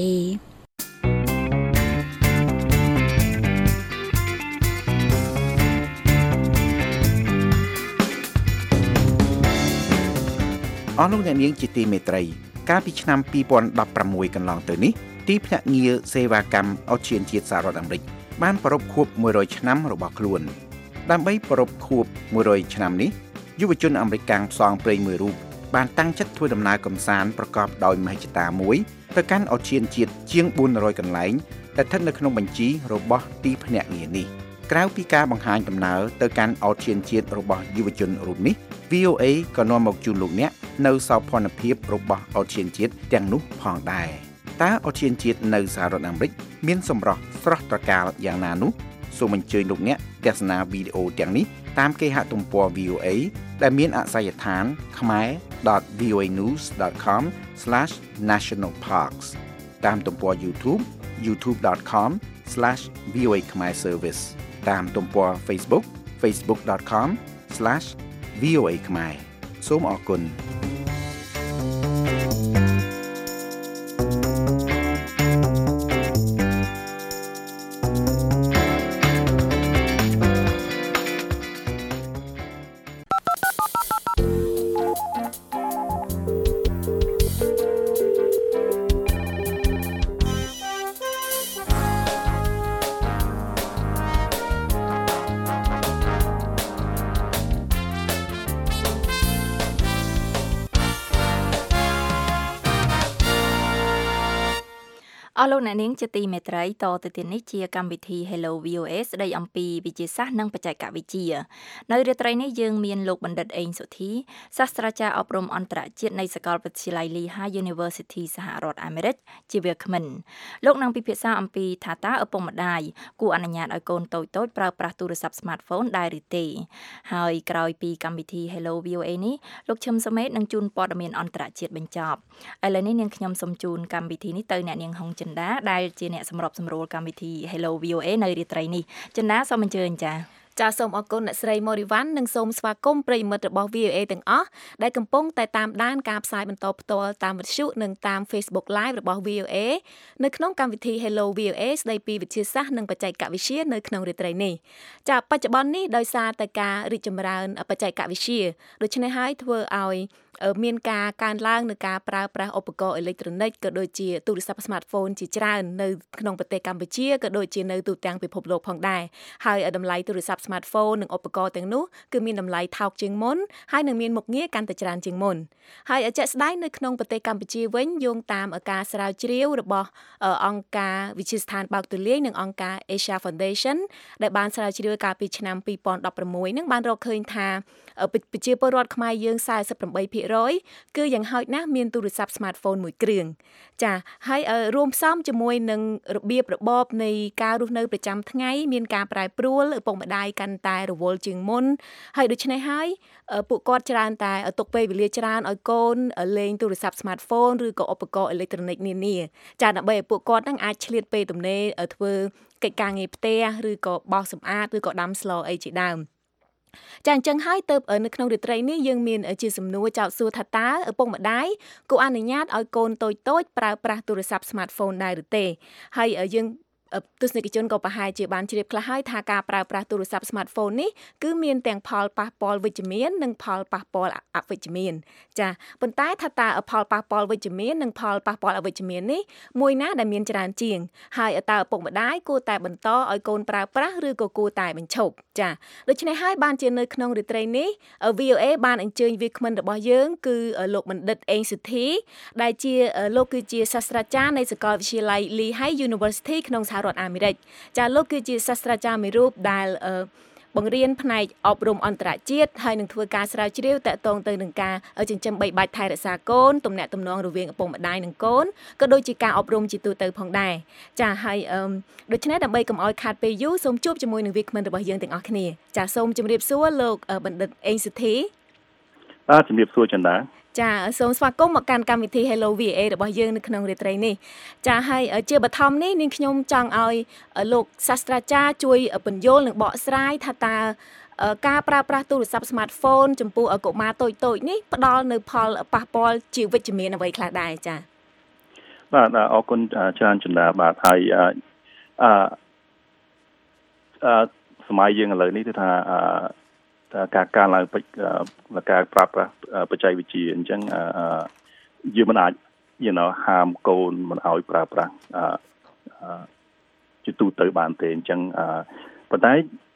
អស់លោកអ្នកនាងជាទីមេត្រីកាលពីឆ្នាំ2016កន្លងទៅនេះទីភ្នាក់ងារសេវាកម្មអូសៀនជាតិសហរដ្ឋអាមេរិកបានប្រារព្ធខួប100ឆ្នាំរបស់ខ្លួនដើម្បីប្រារព្ធខួប100ឆ្នាំនេះយុវជនអាមេរិកកាំងផ្សងព្រេងមួយរូបបានតាំងចិត្តធ្វើដំណើរកម្សាន្តប្រកបដោយមហិច្ឆតាមួយទៅកាន់អូសៀនជាតិជាង400កន្លែងដែលស្ថិតនៅក្នុងបញ្ជីរបស់ទីភ្នាក់ងារនេះក្រៅពីការបង្ហាញដំណើរទៅកាន់អូសៀនជាតិរបស់យុវជនរូបនេះ VOA ក៏នាំមកជូនលោកអ្នកនៅសោភ័ណភាពរបស់អូសៀនជាតិទាំងនោះផងដែរតើអូសៀនជាតិនៅសហរដ្ឋអាមេរិកមានសម្រស់ស្រស់ត្រកាលយ៉ាងណានោះសូមអញ្ជើញលោកអ្នកទស្សនាវីដេអូទាំងនេះតាមគេហទំព័រ VOA ដែលមានអាសយដ្ឋាន khmer.voanews.com/nationalparks តាមទំព័រ YouTube youtube.com/VOA Khmer Service តាមទំព័រ Facebook facebook.com/VOA Khmer សូមអរគុណអស់លោកអ្នកនាងជាទីមេត្រីតទៅទៀតនេះជាកម្មវិធី Hello VOA ស្ដីអំពីវិទ្យាសាស្ត្រនិងបច្ចេកវិទ្យានៅរាត្រីនេះយើងមានលោកបណ្ឌិតអេងសុធីសាស្ត្រាចារ្យអប់រំអន្តរជាតិនៃសាកលវិទ្យាល័យ Lehigh University សហរដ្ឋអាមេរិកជាវាគ្មិនលោកនឹងពិភាក្សាអំពីថាតើឪពុកម្ដាយគួរអនុញ្ញាតឲ្យកូនតូចៗប្រើប្រាស់ទូរស័ព្ទ smartphone ដែរឬទេហើយក្រោយពីកម្មវិធី Hello VOA នេះលោកឈឹមសុមេតនឹងជូនព័ត៌មានអន្តរជាតិបញ្ចប់ឥឡូវនេះនាងខ្ញុំសូមជូនកម្មវិធីនេះទៅអ្នកនាងហុងចិនដាដែលជាអ្នកសម្របសម្រួលកម្មវិធី Hello VOA នៅរាត្រីនេះចិនដាសូមអញ្ជើញចា៎ចាសសូមអរគុណអ្នកស្រី Morivan និងសូមស្វាគមន៍ប្រិយមិត្តរបស់ VOA ទាំងអស់ដែលកំពុងតែតាមដានការផ្សាយបន្តផ្ទាល់តាមវិទ្យុនិងតាម Facebook Live របស់ VOA នៅក្នុងកម្មវិធី Hello VOA ស្ដីពីវិទ្យាសាស្ត្រនិងបច្ចេកវិទ្យានៅក្នុងរាត្រីនេះចាបច្ចុប្បន្ននេះដោយសារតែការរីកចម្រើនបច្ចេកវិទ្យាដូច្នេះហើយធ្វើឲ្យមានការកើនឡើងនៃការប្រើប្រាស់ឧបករណ៍អេឡិចត្រូនិកក៏ដូចជាទូរស័ព្ទ smartphone ជាច្រើននៅក្នុងប្រទេសកម្ពុជាក៏ដូចជានៅទូទាំងពិភពលោកផងដែរហើយតម្លៃទូរស័ព្ទ smartphone និងឧបករណ៍ទាំងនោះគឺមានតម្លៃថោកជាងមុនហើយនឹងមានមុខងារកាន់តែច្រើនជាងមុនហើយជាក់ស្ដែងនៅក្នុងប្រទេសកម្ពុជាវិញយោងតាមការស្រាវជ្រាវរបស់អង្គការវិទ្យាស្ថានបើកទូលាយនិងអង្គការ Asia Foundation ដែលបានស្រាវជ្រាវកាលពីឆ្នាំ2016នឹងបានរកឃើញថាប្រជាពលរដ្ឋខ្មែរយើង 48% គឺយ៉ាងហោចណាស់មានទូរស័ព្ទ smartphone មួយគ្រឿងចាហើយរួមផ្សំជាមួយនឹងរបៀបរបបនៃការរស់នៅប្រចាំថ្ងៃមានការប្រែប្រួលឪពុកម្ដាយកាន់តែរវល់ជាងមុនហើយដូច្នេះហើយពួកគាត់ច្រើនតែទុកពេលវេលាច្រើនឲ្យកូនលេងទូរស័ព្ទ smartphone ឬក៏ឧបករណ៍អេឡិចត្រូនិកនានាចាដើម្បីឲ្យពួកគាត់នឹងអាចឆ្លៀតពេលទំនេរធ្វើកិច្ចការងារផ្ទះឬក៏បោសសម្អាតឬក៏ដាំស្លអីជាដើមចាអញ្ចឹងហើយទៅនៅក្នុងរាត្រីនេះយើងមានជាសំណួរចោទសួរថាតើឪពុកម្ដាយគួរអនុញ្ញាតឲ្យកូនតូចៗប្រើប្រាស់ទូរស័ព្ទ smartphone ដែរឬទេហើយយើងទស្សនិកជនក៏ប្រហែលជាបានជ្រាបខ្លះហើយថាការប្រើប្រាស់ទូរស័ព្ទ smartphone នេះគឺមានទាំងផលប៉ះពាល់វិជ្ជមាននិងផលប៉ះពាល់អវិជ្ជមានចាប៉ុន្តែថាតើផលប៉ះពាល់វិជ្ជមាននិងផលប៉ះពាល់អវិជ្ជមាននេះមួយណាដែលមានច្រើនជាងហើយតើឪពុកម្ដាយគួរតែបន្តឲ្យកូនប្រើប្រាស់ឬក៏គួរតែបញ្ឈប់ចាដូច្នេះហើយបានជានៅក្នុងរាត្រីនេះ VOA បានអញ្ជើញវាគ្មិនរបស់យើងគឺលោកបណ្ឌិតអេងសុធីដែលជាលោកគឺជាសាស្ត្រាចារ្យនៃសាកលវិទ្យាល័យ Lehigh University ក្នុងសហរដ្ឋអាមេរិកចាលោកគឺជាសាស្ត្រាចារ្យមួយរូបដែលបង្រៀនផ្នែកអប់រំអន្តរជាតិហើយនឹងធ្វើការស្រាវជ្រាវតាក់ទងទៅនឹងការចិញ្ចឹមបីបាច់ថែរក្សាកូនទំនាក់ទំនងរវាងឪពុកម្ដាយនិងកូនក៏ដូចជាការអប់រំជាទូទៅផងដែរចាហើយដូច្នេះដើម្បីកុំឲ្យខាតពេលយូរសូមជួបជាមួយនឹងវាគ្មិនរបស់យើងទាំងអស់គ្នាចាសូមជម្រាបសួរលោកបណ្ឌិតអេងសុធីជំរាបសួរចន្ទរាចាសូមស្វាគមន៍មកកាន់កម្មវិធី Hello VA របស់យើងនៅក្នុងរាត្រីនេះចាហើយជាបឋមនេះនាងខ្ញុំចង់ឲ្យលោកសាស្ត្រាចារ្យជួយពន្យល់និងបកស្រាយថាតើការប្រើប្រាស់ទូរស័ព្ទ smartphone ចំពោះកុមារតូចៗនេះផ្ដល់នៅផលប៉ះពាល់ជាវិជ្ជមានអ្វីខ្លះដែរចាបាទអរគុណច្រើនចន្ទរាបាទហើយសម័យយើងឥឡូវនេះគឺថាការឡើងការប្រើប្រាស់បច្ចេកវិទ្យាអញ្ចឹងយើងមិនអាចហាមកូនមិនឲ្យប្រើប្រាស់ជាទូទៅបានទេអញ្ចឹងប៉ុន្តែ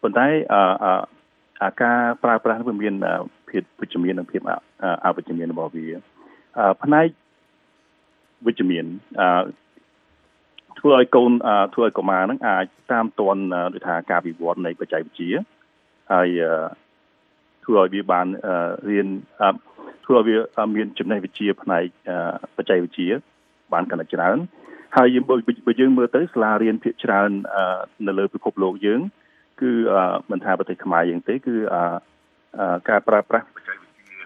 ការប្រើប្រាស់វាមានភាពវិជ្ជមាននិងភាពអវិជ្ជមានរបស់វាផ្នែកវិជ្ជមានធ្វើឲ្យកុមារហ្នឹងអាចតាមទាន់ដូចថាការវិវត្តនៃបច្ចេកវិទ្យាហើយធ្វើឲ្យវាបានរៀនធ្វើឲ្យវាមានចំណេះវិជ្ជាផ្នែកបច្ចេកវិទ្យាបានកាន់តែច្រើនហើយបើយើងមើលទៅសាលារៀនភាគច្រើននៅលើពិភពលោកយើងគឺមិនថាប្រទេសខ្មែរយើងទេគឺការប្រើប្រាស់បច្ចេកវិទ្យា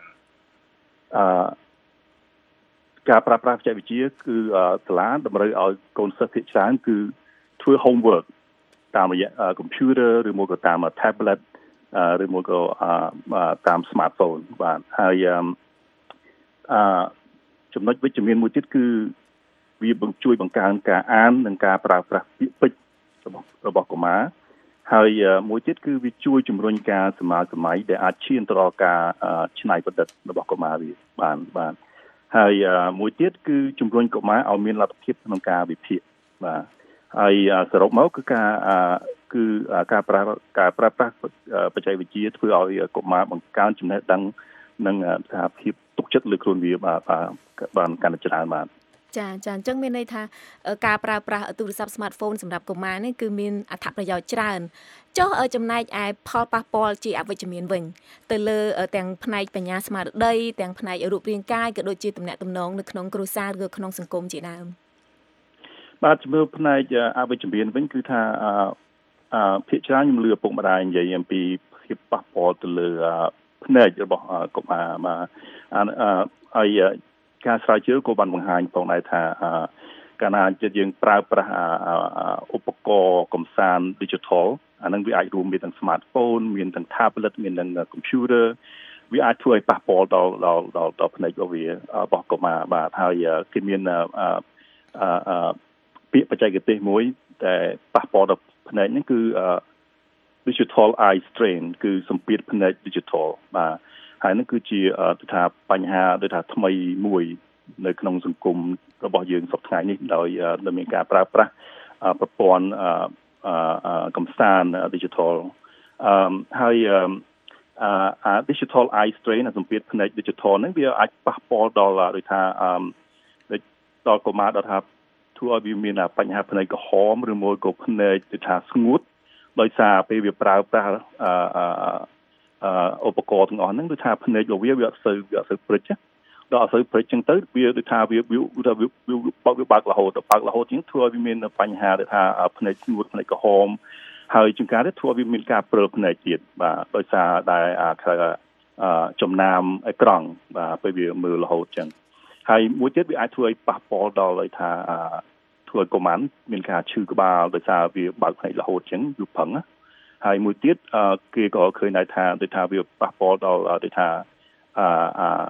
ការប្រើប្រាស់បច្ចេកវិទ្យាគឺសាលាតម្រូវឲ្យកូនសិស្សភាគច្រើនគឺធ្វើ homework តាមរយៈ computer ឬមកក៏តាម tablet ឬមកក៏តាម smartphone បាទហើយចំណុចវិជ្ជមានមួយទៀតគឺវាជួយបង្កើនការអាននិងការប្រើប្រាស់ពាក្យពេចន៍របស់កុមារហើយមួយទៀតគឺវាជួយជំរុញការសមាសម័យដែលអាចឈានទៅដល់ការច្នៃប្រឌិតរបស់កុមារវាបាទហើយមួយទៀតគឺជំរុញកុមារឲ្យមានលទ្ធភាពក្នុងការវិភាគបាទហើយសរុបមកគឺការប្រើប្រាស់បច្ចេកវិទ្យាធ្វើឲ្យកុមារបង្កើនចំណេះដឹងនិងថាភាពទុកចិត្តលើខ្លួនវាបានកាន់តែច្រើនបាទចាអញ្ចឹងមានន័យថាការប្រើប្រាស់ទូរស័ព្ទ smartphone សម្រាប់កុមារនេះគឺមានអត្ថប្រយោជន៍ច្រើនចុះចំណែកឯផលប៉ះពាល់ជាអវិជ្ជមានវិញទៅលើទាំងផ្នែកបញ្ញាស្មារតីទាំងផ្នែករូបរាងកាយក៏ដូចជាទំនាក់ទំនងនៅក្នុងគ្រួសារឬក្នុងសង្គមជាដើមបាទជំរឿផ្នែកអវិជ្ជមានវិញគឺថាភាគច្រើនខ្ញុំលឺឪពុកម្ដាយនិយាយអំពីភាពប៉ះពាល់ទៅលើផ្នែករបស់កុមារបាទហើយការស្រាវជ្រាវក៏បានបង្ហាញផងដែរថាកាលណាយើងប្រើប្រាស់ឧបករណ៍កម្សាន្ត digital អានឹងវាអាចរួមមានទាំង smartphone មានទាំង tablet មានទាំង computer វាអាចធ្វើឲ្យប៉ះពាល់ដល់ផ្នែករបស់កុមារបាទហើយគេមានពាក្យបច្ចេកទេសមួយដែលប៉ះពាល់ដល់ផ្នែកហ្នឹងគឺ digital eye strain គឺសម្ពាធផ្នែក digital បាទហើយនឹងគឺជាថាបញ្ហាដូចថាថ្មីមួយនៅក្នុងសង្គមរបស់យើងសប្តាហ៍នេះដោយមានការប្រើប្រាស់ប្រព័ន្ធកម្សាន្ត digital ហើយdigital eye strain សម្ពាធផ្នែក digital ហ្នឹងវាអាចប៉ះពាល់ដល់ដូចថាដល់កុមារដល់ថាធ្វើឲ្យវាមានបញ្ហាផ្នែកក្រហមឬមួយក៏ផ្នែកដូចថាស្ងួតដោយសារពេលវាប្រើប្រាស់ឧបករណ៍ទាំងអស់ហ្នឹងដូចថាភ្នែករបស់វាអត់សូវព្រិចដល់អត់សូវព្រិចចឹងទៅវាដូចថាវាបើករហូតជាងធ្វើឲ្យវាមានបញ្ហាដូចថាភ្នែកស្ងួតភ្នែកក្រហមហើយជាងការនេះធ្វើឲ្យវាមានការព្រើភ្នែកទៀតបាទដោយសារដែលចំណាំអេក្រង់បាទពេលវាមើលរហូតចឹងហើយមួយទៀតវាអាចធ្វើឲ្យប៉ះពាល់ដល់ដូចថាធ្វើឲ្យកុមារមានការឈឺក្បាលដោយសារវាបើកភ្នែករហូតចឹងយូរផឹងណាហើយមួយទៀតគេក៏ឃើញដែរថាដូចថាវាប៉ះពាល់ដល់ដូចថា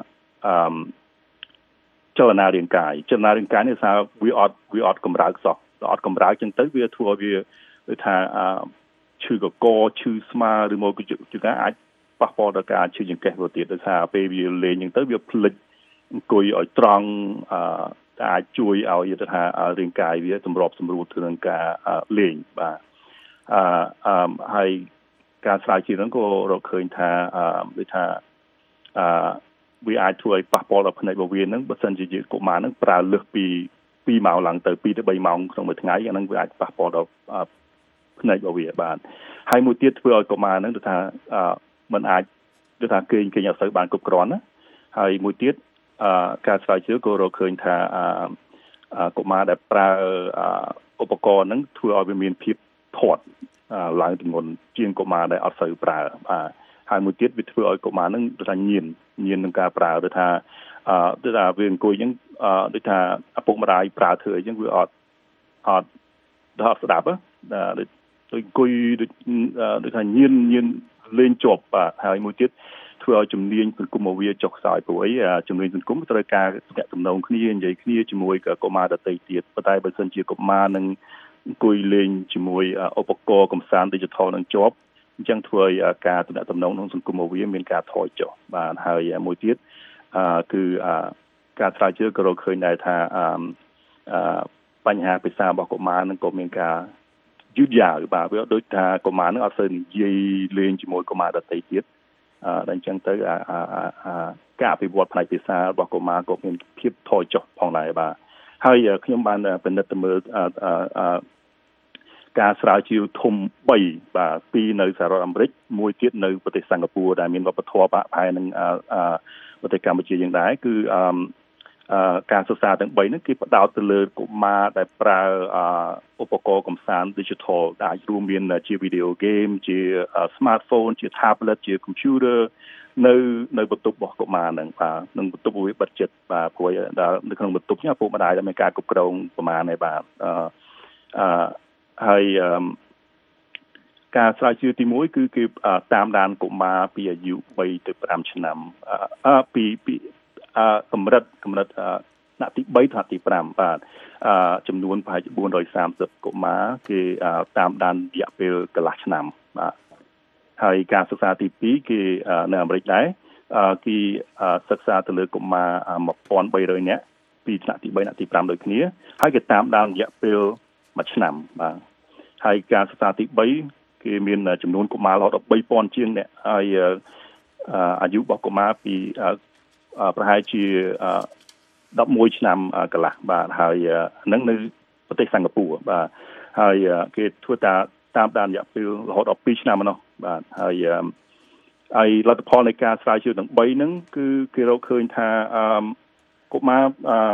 ចលនារាងកាយនេះថាវាអត់កម្រើកសោះអត់កម្រើកចឹងទៅវាធ្វើឲ្យវាដូចថាឈឺកកឈឺស្មាឬមកជាការអាចប៉ះពាល់ដល់ការឈឺចង្កេះទៅទៀតដោយសារពេលវាលេងចឹងទៅវាភ្លេចអង្គុយឲ្យត្រង់អាចជួយឲ្យទៅថារាងកាយវាសម្របសម្រួលទៅនឹងការលេងបាទហើយការស្រាវជ្រាវហ្នឹងក៏រកឃើញថាដូចថាវាអាចធ្វើឲ្យប៉ះពាល់ដល់ភ្នែករបស់វាហ្នឹងបើសិនជាកុមារហ្នឹងប្រើលើសពី2ម៉ោងឡើងទៅ2ទៅ3ម៉ោងក្នុងមួយថ្ងៃអាហ្នឹងវាអាចប៉ះពាល់ដល់ភ្នែករបស់វាបាទហើយមួយទៀតធ្វើឲ្យកុមារហ្នឹងទៅថាมันអាចទៅថាគេងអត់សូវបានគ្រប់គ្រាន់ណាហើយមួយទៀតការស្រាវជ្រាវក៏រកឃើញថាកុមារដែលប្រើឧបករណ៍ហ្នឹងធ្វើឲ្យវាមានភាពធាត់ឡើងទម្ងន់ជាងកុមារដែលអត់សូវប្រើបាទហើយមួយទៀតវាធ្វើឲ្យកុមារហ្នឹងទៅថាញៀននឹងការប្រើទៅថាវាអង្គុយអញ្ចឹងដូចថាឪពុកម្ដាយប្រើធ្វើអញ្ចឹងវាអត់ស្ដាប់ដូចអង្គុយដូចថាញៀនលេងជាប់បាទហើយមួយទៀតធ្វើឲ្យជំនាញសង្គមរបស់វាចុះខ្សោយព្រោះអីជំនាញសង្គមត្រូវការទំនាក់ទំនងគ្នានិយាយគ្នាជាមួយกับកុមារដទៃទៀតប៉ុន្តែបើសិនជាកុមារនឹងអង្គុយលេងជាមួយឧបករណ៍កំសាន្ត digital នឹងជាប់អញ្ចឹងធ្វើឲ្យការទំនាក់ទំនងក្នុងសង្គមរបស់វាមានការថយចុះបាទហើយមួយទៀតគឺការស្រាវជ្រាវក៏រកឃើញដែរថាបញ្ហាភាសារបស់កុមារនឹងក៏មានការយឺតយ៉ាវបាទវាដូចថាកុមារនឹងអត់សូវនិយាយលេងជាមួយកុមារដទៃទៀតដល់អញ្ចឹងទៅការអភិវឌ្ឍផ្នែកភាសារបស់កុមារក៏មានភាពថយចុះផងដែរបាទហើយខ្ញុំបានពិនិត្យទៅមើលការស្រាវជ្រាវធំ3បាទពីរនៅសហរដ្ឋអាមេរិកមួយទៀតនៅប្រទេសសិង្ហបុរីដែលមានវប្បធម៌បាក់ផែនឹងប្រទេសកម្ពុជាយ៉ាងដែរគឺការសិក្សាទាំង3នេះគេផ្ដោតទៅលើកុមារដែលប្រើឧបករណ៍កំសាន្ត digital ដែលអាចរួមមានជា video game ជា smartphone ជា tablet ជា computer នៅបន្ទប់របស់កុមារហ្នឹងបាទនឹងបន្ទប់វាបិទជិតបាទព្រោះនៅក្នុងបន្ទប់នេះឪពុកម្ដាយដែលមានការគ្រប់គ្រងប្រមាណហើយបាទហើយការស្រាវជ្រាវទី1គឺគេតាមដានកុមារពីអាយុ3ទៅ5ឆ្នាំពីកម្រិតថ្នាក់ទី3ថ្នាក់ទី5បាទចំនួនប្រហែលជា430កុមារគេតាមដានរយៈពេលកន្លះឆ្នាំបាទហើយការសិក្សាទី2គេនៅអាមេរិកដែរគេសិក្សាទៅលើកុមារ1300នាក់ពីថ្នាក់ទី3ថ្នាក់ទី5ដូចគ្នាហើយគេតាមដានរយៈពេល1ឆ្នាំបាទហើយការសិក្សាទី3គេមានចំនួនកុមាររហូតដល់3000ជាងនាក់ហើយអាយុរបស់កុមារពីប្រហែលជា11ឆ្នាំកន្លះបាទហើយហ្នឹងនៅប្រទេសសិង្ហបុរីបាទហើយគេធ្វើតាមដានរយៈពេលរហូតដល់2ឆ្នាំម្ដងបាទហើយលទ្ធផលនៃការស្រាវជ្រាវទាំង3ហ្នឹងគឺគេរកឃើញថាកុមារ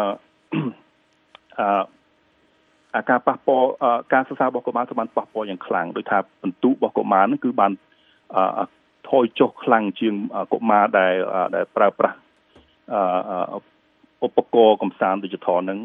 ការប៉ះពាល់ការសិក្សារបស់កុមារទៅបានប៉ះពាល់យ៉ាងខ្លាំងដោយថាបន្ទុករបស់កុមារហ្នឹងគឺបានថយចុះខ្លាំងជាងកុមារដែលប្រើប្រាស់ឧបករណ៍កំសាន្ត digital ហ្នឹង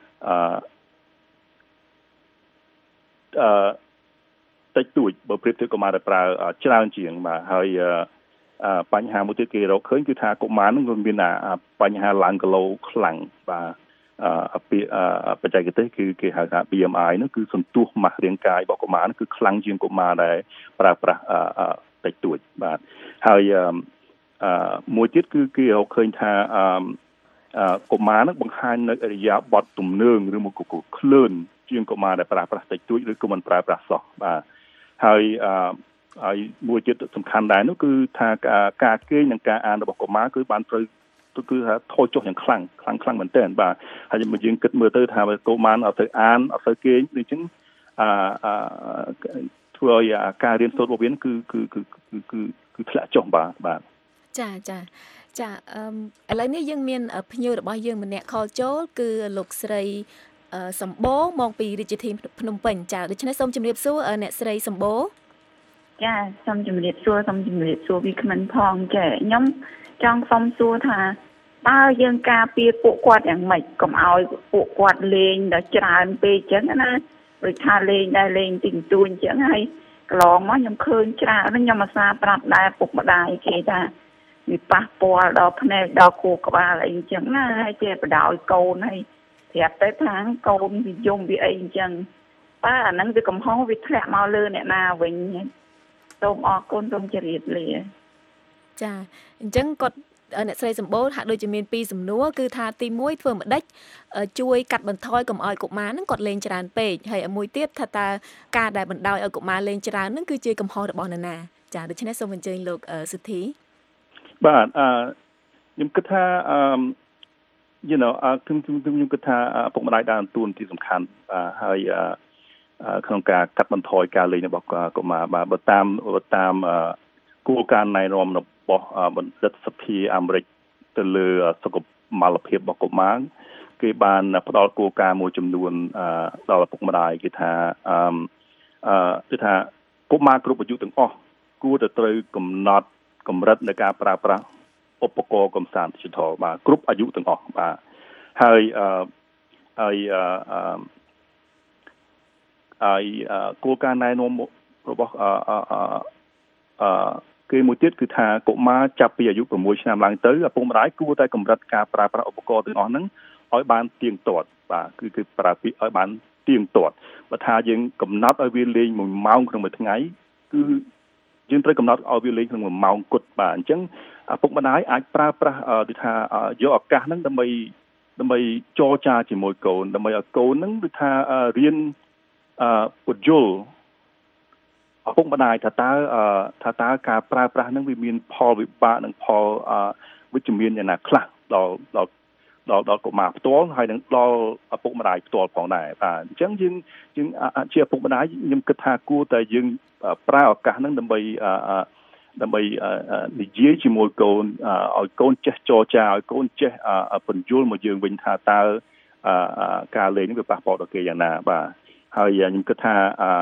តិចតួចបើប្រៀបធៀបកុមារដែលប្រើច្រើនជាងបាទហើយបញ្ហាមួយទៀតគេរកឃើញគឺថាកុមារហ្នឹងវាមានបញ្ហាឡើងគីឡូខ្លាំងបាទពីបច្ចេកទេសគឺគេហៅថា BMI ហ្នឹងគឺសន្ទុះម៉ាស់រាងកាយរបស់កុមារហ្នឹងគឺខ្លាំងជាងកុមារដែលប្រើប្រាស់តិចតួចបាទហើយមួយទៀតគឺគេរកឃើញថាកុមារហ្នឹងបង្ហាញនៅឥរិយាបថទំនើងឬមកឃ្លើនជាងកុមារដែលប្រើប្រាស់តិចតួចឬក៏មិនប្រើប្រាស់សោះបាទហើយមួយទៀតសំខាន់ដែរនោះគឺថាការគេងនិងការអានរបស់កុមារគឺបានត្រូវគឺថាថយចុះយ៉ាងខ្លាំងមែនទែនបាទហើយយើងគិតមើលទៅថាកុមារអត់ទៅអានអត់ទៅគេងដូចចឹងធ្វើឲ្យការរៀនសូត្ររបស់វាគឺធ្លាក់ចុះបាទចាឥឡូវនេះយើងមានភ្ញៀវរបស់យើងម្នាក់ខលចូលគឺលោកស្រីសម្បូរមកពីរាជធានីភ្នំពេញចាដូច្នេះសូមជម្រាបសួរអ្នកស្រីសម្បូរចាសូមជម្រាបសួរពីក្មិនផងចាខ្ញុំចង់សុំសួរថាតើយើងការពារពួកគាត់យ៉ាងម៉េចកុំឲ្យពួកគាត់លេងដល់ច្រើនពេកចឹងណាដូចថាលេងទីន្ទួញចឹងហើយកន្លងមកខ្ញុំឃើញច្រើនខ្ញុំអាសាប្រាប់ដែរពុកម្ដាយគេថាវាប៉ះពាល់ដល់ភ្នែកដល់ខួរក្បាលអីចឹងណាហើយចេះបដ ாய் កូនហើយធប្រាប់ទៅថាកូនវាយំវាអីអញ្ចឹងប៉ាអាហ្នឹងវាកំហុសវាធ្លាក់មកលើអ្នកណាវិញសូមអរគុណសូមជម្រាបលាចាអញ្ចឹងគាត់អ្នកស្រីសម្បូរហាក់ដូចជាមានពីរសំណួរគឺថាទី1ធ្វើម្ដេចជួយកាត់បន្ថយកុំឲ្យកុមារហ្នឹងគាត់លេងច្រើនពេកហើយមួយទៀតថាតើការដែលបណ្ដោយឲ្យកុមារលេងច្រើនហ្នឹងគឺជាកំហុសរបស់នរណាចាដូច្នេះសូមអញ្ជើញលោកសុធីបាទខ្ញុំគិតថាខ្ញុំគិតថាពុកម្ដាយដើរតួនាទីសំខាន់ហើយក្នុងការកាត់បន្ថយការលេងរបស់កុមារបាទបើតាមគោលការណ៍ណែនាំរបស់បណ្ឌិតសភាអាមេរិកទៅលើសុខុមាលភាពរបស់កុមារគេបានផ្ដល់គោលការណ៍មួយចំនួនដល់ឪពុកម្ដាយគេថាកុមារគ្រប់អាយុទាំងអស់គួរតែត្រូវកំណត់កម្រិតនៃការប្រើប្រាស់ឧបករណ៍កម្សាន្ត digital បាទគ្រប់អាយុទាំងអស់បាទហើយគោលការណ៍ណែនាំរបស់គេមួយទៀតគឺថាកុមារចាប់ពីអាយុ6ឆ្នាំឡើងទៅឪពុកម្ដាយគួរតែកម្រិតការប្រើប្រាស់ឧបករណ៍ទាំងអស់ហ្នឹងឲ្យបានទៀងទាត់បាទគឺប្រើពាក្យឲ្យបានទៀងទាត់បើថាយើងកំណត់ឲ្យវាលេង1ម៉ោងក្នុងមួយថ្ងៃគឺយើងត្រូវកំណត់ឲ្យវាលេងក្នុង1ម៉ោងគត់បាទអញ្ចឹងឪពុកម្ដាយអាចប្រើប្រាស់ដូចថាយកឱកាសហ្នឹងដើម្បីចរចាជាមួយកូនដើម្បីឲ្យកូនហ្នឹងដូចថារៀនពន្យល់ឪពុកម្ដាយថាតើការប្រើប្រាស់ហ្នឹងវាមានផលវិបាកនិងផលវិជ្ជមានយ៉ាងណាខ្លះដល់កុមារផ្ទាល់ហើយនឹងដល់ឪពុកម្ដាយផ្ទាល់ផងដែរបាទអញ្ចឹងយើងជាឪពុកម្ដាយខ្ញុំគិតថាគួរតែយើងប្រើឱកាសហ្នឹងដើម្បីនិយាយជាមួយកូនឲ្យកូនចេះចរចាឲ្យកូនចេះពន្យល់មកយើងវិញថាតើការលេងនេះវាប៉ះពាល់ដល់គេយ៉ាងណាបាទហើយខ្ញុំគិតថា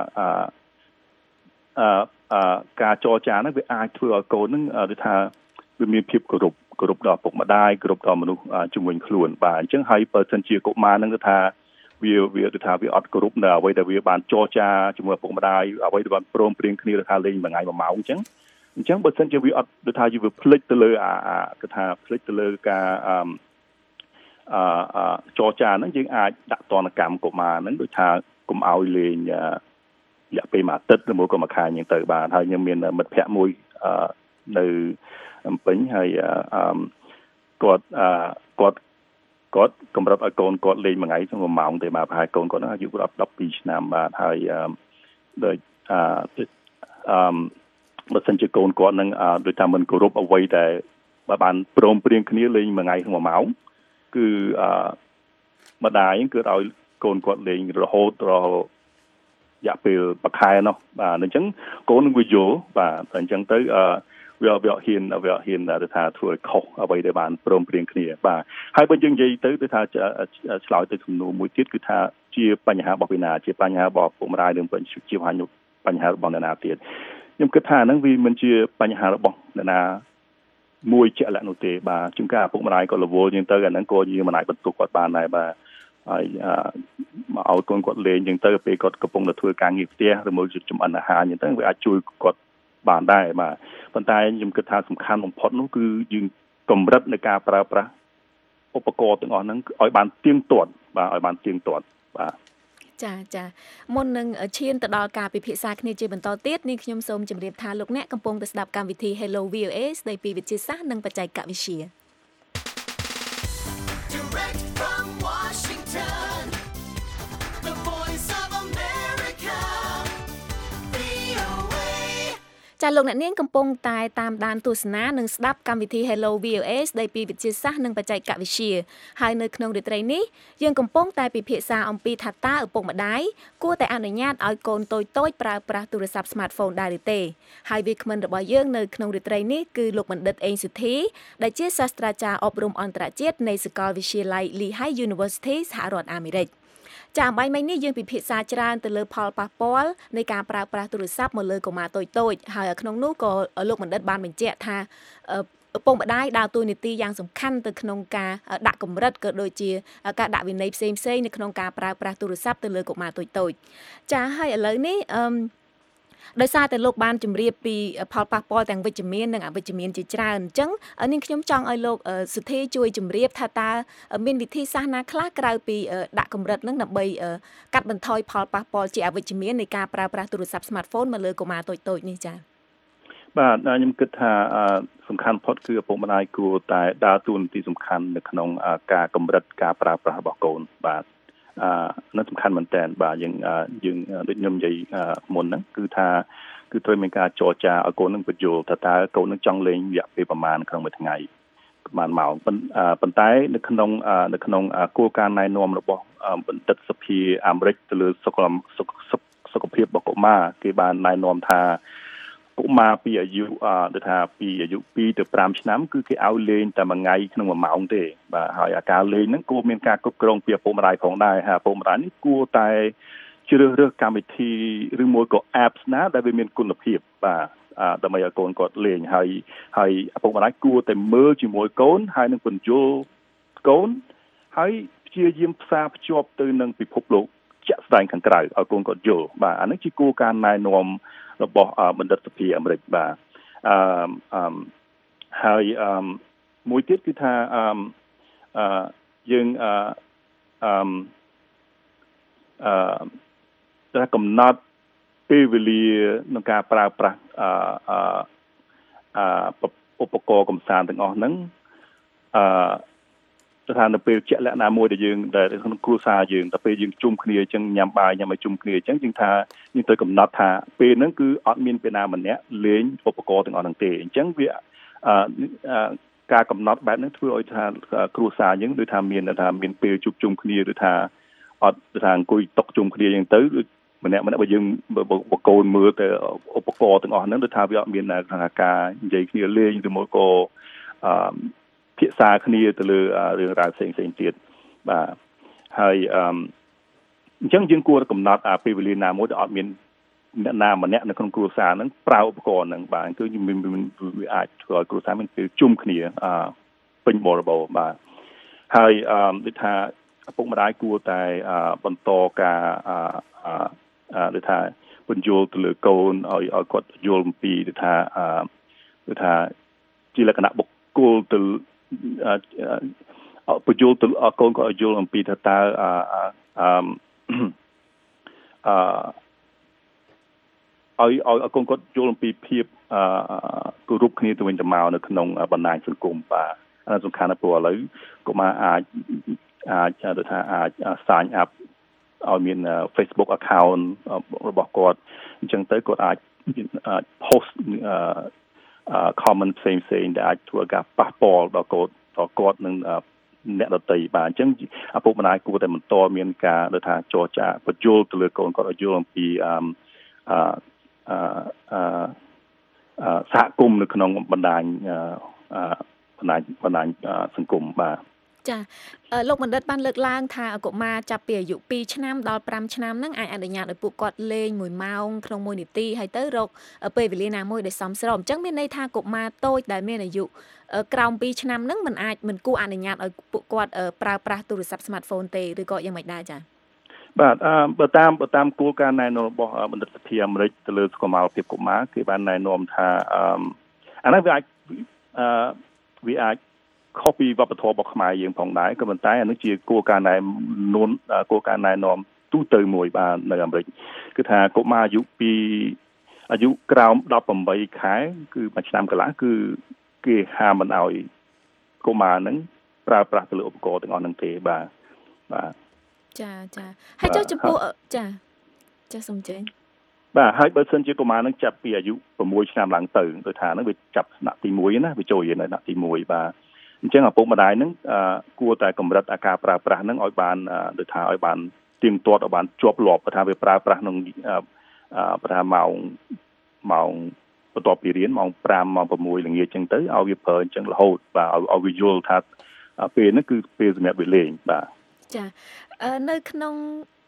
ការចរចាហ្នឹងវាអាចធ្វើឲ្យកូនហ្នឹងដូចថាវាមានភាពគោរពដល់ពុកម្ដាយគោរពដល់មនុស្សជំនាញខ្លួនបាទអញ្ចឹងហើយបើសិនជាកុមារហ្នឹងថាវាថាវាអត់គោរពនៅអ្វីដែលវាបានចរចាជាមួយពុកម្ដាយអ្វីដែលបានព្រមព្រៀងគ្នាថាលេងមួយថ្ងៃ1ម៉ោងអញ្ចឹងបើសិនជាវាអត់ដូចថាវាភ្លេចទៅលើគេថាភ្លេចទៅលើការចរចាហ្នឹងយើងអាចដាក់ទណ្ឌកម្មកុមារហ្នឹងដូចថាកុំឲ្យលេងរយៈពេលមួយអាទិត្យឬមួយក៏មួយខែអញ្ចឹងទៅបាទហើយខ្ញុំមានមិត្តភ័ក្តិមួយនៅអំពេញហើយគាត់កម្រិតឲ្យកូនគាត់លេងមួយថ្ងៃក្នុង1ម៉ោងទេបាទប្រហែលកូនគាត់ហ្នឹងអាយុ12ឆ្នាំបាទហើយដូចបើសិនជាកូនគាត់នឹងដូចថាមិនគោរពអ្វីដែលបានព្រមព្រៀងគ្នាលេងមួយថ្ងៃក្នុង1ម៉ោងគឺម្ដាយគឺឲ្យកូនគាត់លេងរហូតដល់រយៈពេលមួយខែនោះបាទអញ្ចឹងកូននឹងវាយល់បាទអញ្ចឹងទៅវាហ៊ានទៅថាធ្វើឲ្យខុសអ្វីដែលបានព្រមព្រៀងគ្នាបាទហើយបើយើងនិយាយទៅគឺថាឆ្លើយទៅសំណួរមួយទៀតគឺថាជាបញ្ហារបស់ពីណាជាបញ្ហារបស់ពុកម្ដាយឬជាបញ្ហារបស់អ្នកណាទៀតខ្ញុំគិតថាហ្នឹងវាមិនជាបញ្ហារបស់អ្នកណាមួយជាក់លាក់នោះទេបាទជួនកាលឪពុកម្ដាយក៏រវល់ជាងទៅអាហ្នឹងក៏យើងមិនអាចបន្ទោសគាត់បានដែរបាទហើយមកឲ្យកូនគាត់លេងចឹងទៅពេលគាត់កំពុងតែធ្វើការងារផ្ទះឬមួយចម្អិនអាហារចឹងទៅវាអាចជួយគាត់បានដែរបាទប៉ុន្តែខ្ញុំគិតថាសំខាន់បំផុតនោះគឺយើងកម្រិតនៃការប្រើប្រាស់ឧបករណ៍ទាំងអស់ហ្នឹងឲ្យបានទៀងទាត់បាទឲ្យបានទៀងទាត់បាទចាមុននឹងឈានទៅដល់ការពិភាក្សាគ្នាជាបន្តទៀតនេះខ្ញុំសូមជម្រាបថាលោកអ្នកកំពុងតែស្ដាប់កម្មវិធី Hello VOA ស្ដីពីវិទ្យាសាស្ត្រនិងបច្ចេកវិទ្យា Direct from Washington, the voice of America, VOA. ចាលោកអ្នកនាងកំពុងតែតាមដានទស្សនានិងស្ដាប់កម្មវិធី Hello VOA ស្ដីពីវិទ្យាសាស្ត្រនិងបច្ចេកវិទ្យាហើយនៅក្នុងរាត្រីនេះយើងកំពុងតែពិភាក្សាអំពីថាតើឪពុកម្ដាយគួរតែអនុញ្ញាតឲ្យកូនតូចប្រើប្រាស់ទូរស័ព្ទ smartphone ដែរឬទេហើយវាគ្មិនរបស់យើងនៅក្នុងរាត្រីនេះគឺលោកបណ្ឌិតអេងសុធីដែលជាសាស្ត្រាចារ្យអប់រំអន្តរជាតិនៃសាកលវិទ្យាល័យ Lehigh University សហរដ្ឋអាមេរិកចាអំបញ្ញមិញនេះយើងពិភាក្សាច្រើនទៅលើផលប៉ះពាល់នៃការប្រើប្រាស់ទូរស័ព្ទមកលើកុមារតូចហើយក្នុងនោះក៏លោកបណ្ឌិតបានបញ្ជាក់ថាឪពុកម្ដាយដើរតួនាទីយ៉ាងសំខាន់ទៅក្នុងការដាក់កម្រិតក៏ដូចជាការដាក់វិន័យផ្សេងនៅក្នុងការប្រើប្រាស់ទូរស័ព្ទទៅលើកុមារតូចចាហើយឥឡូវនេះដោយសារតែលោកបានជម្រាបពីផលប៉ះពាល់ទាំងវិជ្ជមាននិងអវិជ្ជមានជាច្រើនអញ្ចឹងនាងខ្ញុំចង់ឲ្យលោកសុធាជួយជម្រាបថាតើមានវិធីសាស្ត្រណាខ្លះក្រៅពីដាក់កម្រិតនឹងដើម្បីកាត់បន្ថយផលប៉ះពាល់ជាអវិជ្ជមាននៃការប្រើប្រាស់ទូរស័ព្ទ smartphone មកលើកុមារតូចៗនេះចា៎បាទខ្ញុំគិតថាសំខាន់ផុតគឺឪពុកម្ដាយគួរតែដើរតួនាទីសំខាន់នៅក្នុងការកម្រិតការប្រើប្រាស់របស់កូនបាទនោះសំខាន់មែនតើបាទយើងដូចខ្ញុំនិយាយមុនហ្នឹងគឺត្រូវមានការចរចាឲ្យកូននឹងបញ្យល់ថាតើកូននឹងចង់លេងរយៈពេលប្រមាណក្នុងមួយថ្ងៃប្រមាណម៉ោងប៉ុន្តែនៅក្នុងគោលការណ៍ណែនាំរបស់បណ្ឌិតសភាអាមេរិកទៅលើសុខភាពរបស់កុមារគេបានណែនាំថាកុមារពីអាយុពីអាយុ2ទៅ5ឆ្នាំគឺគេឲ្យលេងតែមួយថ្ងៃក្នុង1ម៉ោងទេបាទហើយអាការលេងហ្នឹងគួរមានការគ្រប់គ្រងពីឪពុកម្ដាយផងដែរហើយឪពុកម្ដាយនេះគួរតែជ្រើសរើសកម្មវិធីឬមួយក៏ apps ណាដែលវាមានគុណភាពបាទដើម្បីឲ្យកូនគាត់លេងហើយឪពុកម្ដាយគួរតែមើលជាមួយកូនហើយនឹងបញ្យល់កូនហើយព្យាយាមផ្សារភ្ជាប់ទៅនឹងពិភពលោកជាក់ស្ដែងខាងក្រៅឲ្យកូនគាត់យល់បាទអានេះជាគោលការណ៍ណែនាំរបស់បណ្ឌិតសភាអាមេរិកបាទហើយមួយទៀតគឺថាយើងតែកំណត់ពេលវេលាក្នុងការប្រើប្រាស់ឧបករណ៍កម្សាន្តទាំងអស់ហ្នឹងស្ថានភាពជាក់លាក់ណាមួយដែលយើងដែលក្នុងគ្រួសារយើងតែពេលយើងជុំគ្នាអញ្ចឹងញ៉ាំបាយញ៉ាំឲ្យជុំគ្នាអញ្ចឹងយើងត្រូវកំណត់ថាពេលហ្នឹងគឺអត់មានពេលណាម្នាក់លេងឧបករណ៍ទាំងអស់ហ្នឹងទេអញ្ចឹងវាការកំណត់បែបហ្នឹងធ្វើឲ្យថាគ្រួសារយើងដូចថាមានពេលជួបជុំគ្នាឬថាអត់ថាអង្គុយតុជុំគ្នាអញ្ចឹងទៅម្នាក់បើយើងបកូនមើលទៅឧបករណ៍ទាំងអស់ហ្នឹងដូចថាវាអត់មានការនិយាយគ្នាលេងឬមកក៏ភាសាគ្នាទៅលើរឿងរ៉ាវផ្សេងៗទៀតបាទហើយអញ្ចឹងយើងគួរកំណត់ពេលវេលាណាមួយដែលអត់មានអ្នកណាម្នាក់នៅក្នុងគ្រួសារហ្នឹងប្រើឧបករណ៍ហ្នឹងបាទគឺវាអាចធ្វើឲ្យគ្រួសារមានពេលជុំគ្នាពេញបរិបូរណ៍បាទហើយដូចថាឪពុកម្ដាយគួរតែបន្តការដូចថាបញ្យល់ទៅលើកូនឲ្យគាត់យល់អំពីដូចថាជាលក្ខណៈបុគ្គលទៅបញ្យល់ទៅកូនគាត់ឲ្យយល់អំពីថាតើឲ្យកូនគាត់យល់អំពីភាពគោរពគ្នាទៅវិញទៅមកនៅក្នុងបណ្ដាញសង្គមបាទអាសំខាន់ណាស់ព្រោះឥឡូវកុមារអាចទៅថាអាច sign up ឲ្យមាន Facebook account របស់គាត់អញ្ចឹងទៅគាត់អាច post comment ផ្សេងដែលអាចធ្វើការប៉ះពាល់ដល់គាត់នឹងអ្នកដទៃបាទអញ្ចឹងឪពុកម្ដាយគួរតែបន្តមានការដូចថាចរចាបញ្យល់ទៅលើកូនគាត់ឲ្យយល់អំពីសហគមន៍នៅក្នុងបណ្ដាញសង្គមបាទចាលោកបណ្ឌិតបានលើកឡើងថាកុមារចាប់ពីអាយុ2ឆ្នាំដល់5ឆ្នាំហ្នឹងអាចអនុញ្ញាតឲ្យពួកគាត់លេង1ម៉ោងក្នុង1នាទីហើយទៅរកពេលវេលាណាមួយដែលសមស្របអញ្ចឹងមានន័យថាកុមារតូចដែលមានអាយុក្រោម2ឆ្នាំហ្នឹងមិនគួរអនុញ្ញាតឲ្យពួកគាត់ប្រើប្រាស់ទូរស័ព្ទ smartphone ទេឬក៏យ៉ាងម៉េចដែរចា៎បាទបើតាមគោលការណ៍ណែនាំរបស់បណ្ឌិតសភាអាមេរិកទៅលើសុខុមាលភាពកុមារគេបានណែនាំថាអានេះវាអាចខុសពីវប្បធម៌របស់ខ្មែរយើងផងដែរក៏ប៉ុន្តែអានេះជាគោលការណ៍ណែនាំទូទៅមួយបាទនៅអាមេរិកគឺថាកុមារអាយុក្រោម18ខែគឺមួយឆ្នាំកន្លះគឺគេហាមមិនឲ្យកុមារហ្នឹងប្រើប្រាស់ទៅលើឧបករណ៍ទាំងអស់ហ្នឹងទេបាទចាហើយចុះចំពោះចាសូមជើញបាទហើយបើសិនជាកុមារនឹងចាប់ពីអាយុ6ឆ្នាំឡើងទៅដូចថាហ្នឹងវាចាប់ថ្នាក់ទី1ណាវាចូលរៀននៅថ្នាក់ទី1បាទអញ្ចឹងឪពុកម្ដាយហ្នឹងគួរតែកម្រិតការប្រើប្រាស់ហ្នឹងឲ្យបានដូចថាឲ្យបានទៀងទាត់ឲ្យបានជាប់លាប់ថាវាប្រើប្រាស់ក្នុងប្រហែលម៉ោងបន្ទាប់ពីរៀនម៉ោង5ម៉ោង6ល្ងាចអញ្ចឹងទៅឲ្យវាប្រើអញ្ចឹងរហូតបាទឲ្យវាយល់ថាពេលហ្នឹងគឺពេលសម្រាប់វាលេងបាទចានៅក្នុង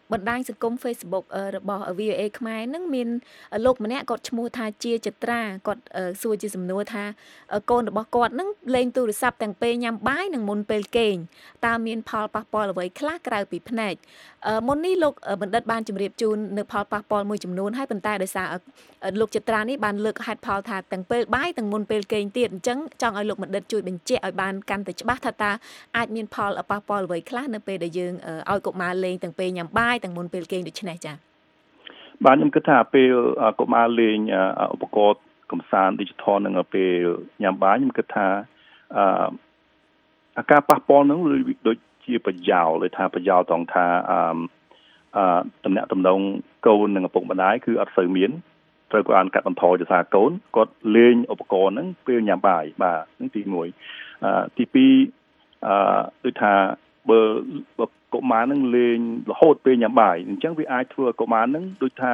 បណ្ដាញសង្គម Facebook របស់ VOA ខ្មែរហ្នឹងមានលោកម្នាក់គាត់ឈ្មោះថាជាចត្រាគាត់សួរជាសំណួរថាកូនរបស់គាត់ហ្នឹងលេងទូរស័ព្ទទាំងពេលញ៉ាំបាយនិងមុនពេលគេងតើមានផលប៉ះពាល់អ្វីខ្លះក្រៅពីភ្នែកមុននេះលោកបណ្ឌិតបានជម្រាបជូននៅផលប៉ះពាល់មួយចំនួនហើយប៉ុន្តែដោយសារលោកចត្រានេះបានលើកហេតុផលថាទាំងពេលបាយទាំងមុនពេលគេងទៀតអញ្ចឹងចង់ឲ្យលោកបណ្ឌិតជួយបញ្ជាក់ឲ្យបានកាន់តែច្បាស់ថាតើអាចមានផលប៉ះពាល់អ្វីខ្លះនៅពេលដែលយើងឲ្យកុមារលេងទាំងពេលញ៉ាំបាយទាំងមុនពេលគេងដូចនេះចា៎បាទខ្ញុំគិតថាពេលកុមារលេងឧបករណ៍កម្សាន្ត digital នឹងពេលញ៉ាំបាយខ្ញុំគិតថាអាការប៉ះពាល់នឹងដូចជាប្រយោលដែលថាប្រយោលត្រង់ថាតំណែងតំណងកូននិងឪពុកម្ដាយគឺអត់សូវមានត្រូវគាត់កាត់បន្ថយដោយសារកូនគាត់លេងឧបករណ៍ហ្នឹងពេលញ៉ាំបាយបាទហ្នឹងទី1ទី2ដូចថាបើកុមារហ្នឹងលេងរហូតពេលញ៉ាំបាយអញ្ចឹងវាអាចធ្វើឲ្យកុមារហ្នឹងដូចថា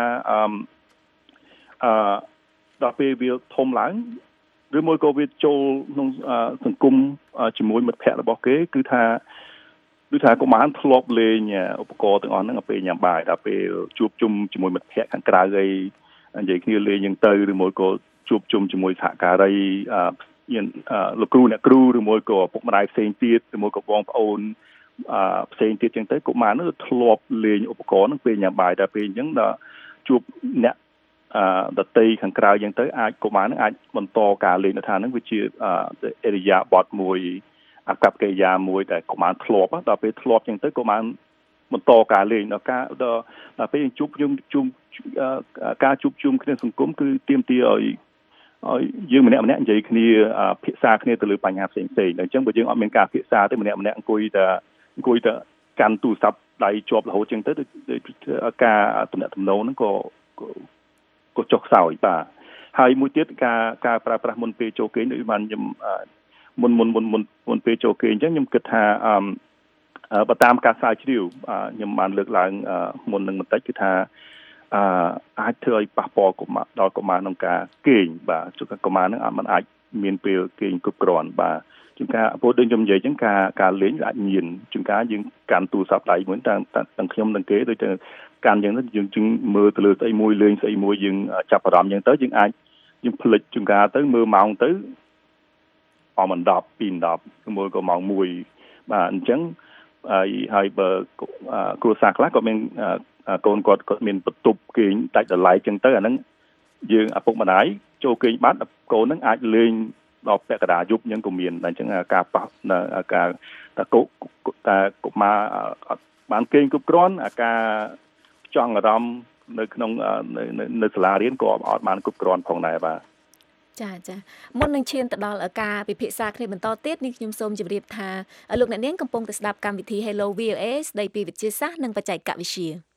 ដល់ពេលវាធំឡើងឬមួយក៏វាចូលក្នុងសង្គមជាមួយមិត្តភ័ក្តិរបស់គេគឺថាដូចថាកុមារធ្លាប់លេងឧបករណ៍ទាំងអស់ហ្នឹងពេលញ៉ាំបាយដល់ពេលជួបជុំជាមួយមិត្តភ័ក្តិខាងក្រៅអីនិយាយគ្នាលេងយ៉ាងទៅឬមួយក៏ជួបជុំជាមួយសហការីលោកគ្រូអ្នកគ្រូឬមួយក៏ពុកម្ដាយផ្សេងទៀតឬមួយក៏បងប្អូនផ្សេងទៀតចឹងទៅកុមារនោះធ្លាប់លេងឧបករណ៍ហ្នឹងពេលញ៉ាំបាយតែពេលអញ្ចឹងដល់ជួបអ្នកដតីខាងក្រៅចឹងទៅអាចកុមារហ្នឹងអាចបន្តការលេងនៅថាហ្នឹងវាជាអរិយាបថមួយអាកប្បកិរិយាមួយដែលកុមារធ្លាប់ដល់ពេលធ្លាប់ចឹងទៅកុមារបន្តការលេងដល់ពេលជួបការជួបជុំគ្នាសង្គមគឺទាមទារឲ្យយើងម្នាក់និយាយគ្នាភាសាគ្នាទៅលើបញ្ហាផ្សេងៗអញ្ចឹងបើយើងអត់មានការភាសាទេម្នាក់អង្គុយតែកាន់ទូរស័ព្ទដៃជាប់រហូតចឹងទៅការទំនាក់ទំនងហ្នឹងក៏ចុះខ្សោយបាទហើយមួយទៀតការប្រើប្រាស់មុនពេលចូលគេងដូចបានខ្ញុំមុនពេលចូលគេងអញ្ចឹងខ្ញុំគិតថាបើតាមការស្រាវជ្រាវខ្ញុំបានលើកឡើងមុននឹងបន្តិចគឺថាអាចធ្វើឲ្យប៉ះពាល់ដល់កុមារក្នុងការគេងបាទជួនកុមារនឹងมันអាចមានពេលគេងគ្រប់គ្រាន់បាទជួនកាលព្រោះដូចខ្ញុំនិយាយអញ្ចឹងការលេងអាចញៀនជួនកាលយើងកាន់ទូរស័ព្ទដៃមួយទាំងខ្ញុំនិងគេដូចតែកាន់អញ្ចឹងទៅយើងមើលទៅលើស្អីមួយលេងស្អីមួយយើងចាប់អារម្មណ៍អញ្ចឹងទៅយើងភ្លេចជួនកាលទៅមើលម៉ោងទៅអម10 2:10ឬមួយក៏ម៉ោង1បាទអញ្ចឹងហើយបើគ្រួសារខ្លះក៏មានកូនគាត់មានបន្ទប់គេងដាច់ដライចឹងទៅអាហ្នឹងយើងឪពុកម្ដាយចូលគេងបាត់កូនហ្នឹងអាចលេងដល់ពាក់កណ្ដាលយប់ចឹងក៏មានតែអញ្ចឹងការប៉ះការតែកុមារបានគេងគ្រប់គ្រាន់ការចង់អារម្មណ៍នៅក្នុងនៅសាលារៀនក៏អត់បានគ្រប់គ្រាន់ផងដែរបាទចាមុននឹងឈានទៅដល់ការពិភាក្សាគ្នាបន្តទៀតនេះខ្ញុំសូមជម្រាបថាលោកអ្នកនាងកំពុងតែស្ដាប់កម្មវិធី Hello VOA ស្ដីពីវិទ្យាសាស្ត្រនិងបច្ចេកវិទ្យា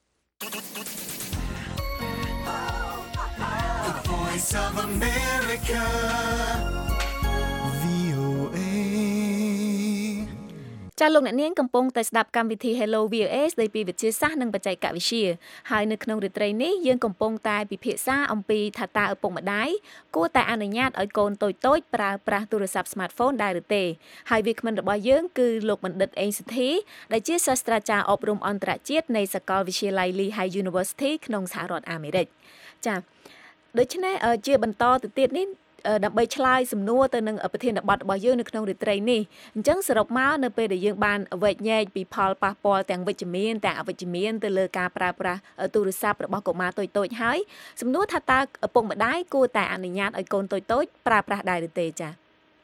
The Voice of America VOA ចាលោកអ្នកនាងកំពុងតែស្ដាប់កម្មវិធី Hello VOA ស្ដីពីវិទ្យាសាស្ត្រនិងបច្ចេកវិទ្យាហើយនៅក្នុងរាត្រីនេះយើងកំពុងតែពិភាក្សាអំពីថាតើឪពុកម្ដាយគួរតែអនុញ្ញាតឲ្យកូនតូចៗប្រើប្រាស់ទូរស័ព្ទ Smartphone ដែរឬទេហើយវាគ្មិនរបស់យើងគឺលោកបណ្ឌិតអេងសុធីដែលជាសាស្ត្រាចារ្យអប់រំអន្តរជាតិនៃសាកលវិទ្យាល័យ Lehigh University ក្នុងសហរដ្ឋអាមេរិកចាដូច្នេះជាបន្តទៅទៀតនេះដើម្បីឆ្លើយសំណួរទៅនឹងប្រធានបទរបស់យើងនៅក្នុងរាត្រីនេះអញ្ចឹងសរុបមកនៅពេលដែលយើងបានវែកញែកពីផលប៉ះពាល់ទាំងវិជ្ជមានទាំងអវិជ្ជមានទៅលើការប្រើប្រាស់ទូរស័ព្ទរបស់កុមារតូចៗហើយសំណួរថាតើឪពុកម្ដាយគួរតែអនុញ្ញាតឲ្យកូនតូចៗប្រើប្រាស់ដែរឬទេចា៎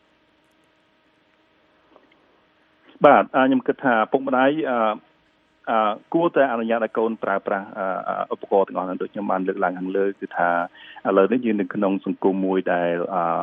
បាទខ្ញុំគិតថាឪពុកម្ដាយគួរតែអនុញ្ញាតឲ្យកូនប្រើប្រាស់ឧបករណ៍ទាំងអស់ហ្នឹងដូចខ្ញុំបានលើកឡើងខាងលើគឺថាឥឡូវនេះយើងនៅក្នុងសង្គមមួយដែល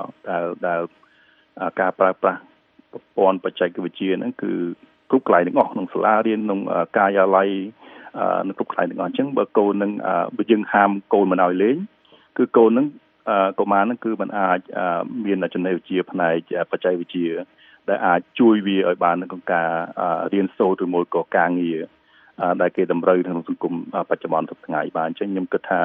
ការប្រើប្រាស់ប្រព័ន្ធបច្ចេកវិទ្យាហ្នឹងគឺគ្រប់កន្លែងទាំងអស់ក្នុងសាលារៀនក្នុងការិយាល័យនៅគ្រប់កន្លែងទាំងអស់អញ្ចឹងបើកូននឹងបើយើងហាមកូនមិនឲ្យលេងគឺកូននឹងកុមារនឹងគឺមិនអាចមានចំណេះវិជ្ជាផ្នែកបច្ចេកវិទ្យាដែលអាចជួយវាឲ្យបានក្នុងការរៀនសូត្រឬមួយក៏ការងារដែលគេតម្រូវក្នុងសង្គមបច្ចុប្បន្នថ្ងៃបាទអញ្ចឹងខ្ញុំគិតថា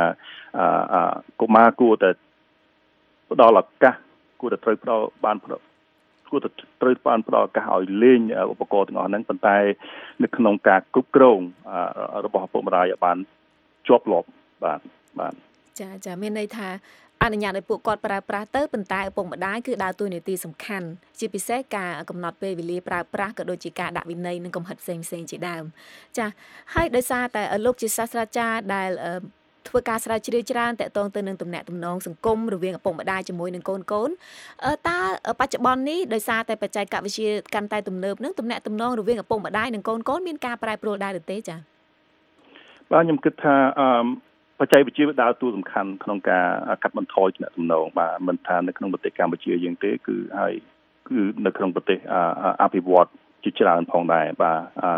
កុមារគួរតែផ្ដល់ឱកាសគួរតែត្រូវផ្ដល់បានួរតែត្រូវបានផ្ដល់ឱកាសឲ្យលេងឧបករណ៍ទាំងអស់ហ្នឹងប៉ុន្តែនៅក្នុងការគ្រប់គ្រងរបស់ឪពុកម្ដាយឲ្យបានជាប់លាប់បាទចាមានន័យថាអនុញ្ញាតឲ្យពួកគាត់ប្រើប្រាស់ទៅប៉ុន្តែឪពុកម្ដាយគឺដើរតួនាទីសំខាន់ជាពិសេសការកំណត់ពេលវេលាប្រើប្រាស់ក៏ដូចជាការដាក់វិន័យនិងកំហិតផ្សេងៗជាដើមចាហើយដោយសារតែលោកជាសាស្ត្រាចារ្យដែលធ្វើការស្រាវជ្រាវច្រើនតាក់ទងទៅនឹងទំនាក់ទំនងសង្គមរវាងឪពុកម្ដាយជាមួយនឹងកូនតើបច្ចុប្បន្ននេះដោយសារតែបច្ចេកវិទ្យាកាន់តែទំនើបនឹងទំនាក់ទំនងរវាងឪពុកម្ដាយនិងកូនមានការប្រែប្រួលដែរឬទេចាបាទខ្ញុំគិតថាបច្ចេកវិទ្យាដើរតួសំខាន់ក្នុងការកាត់បន្ថយទំនាក់ទំនងបាទមិនថានៅក្នុងប្រទេសកម្ពុជាយើងទេគឺនៅក្នុងប្រទេសអភិវឌ្ឍជាច្រើនផងដែរបាទ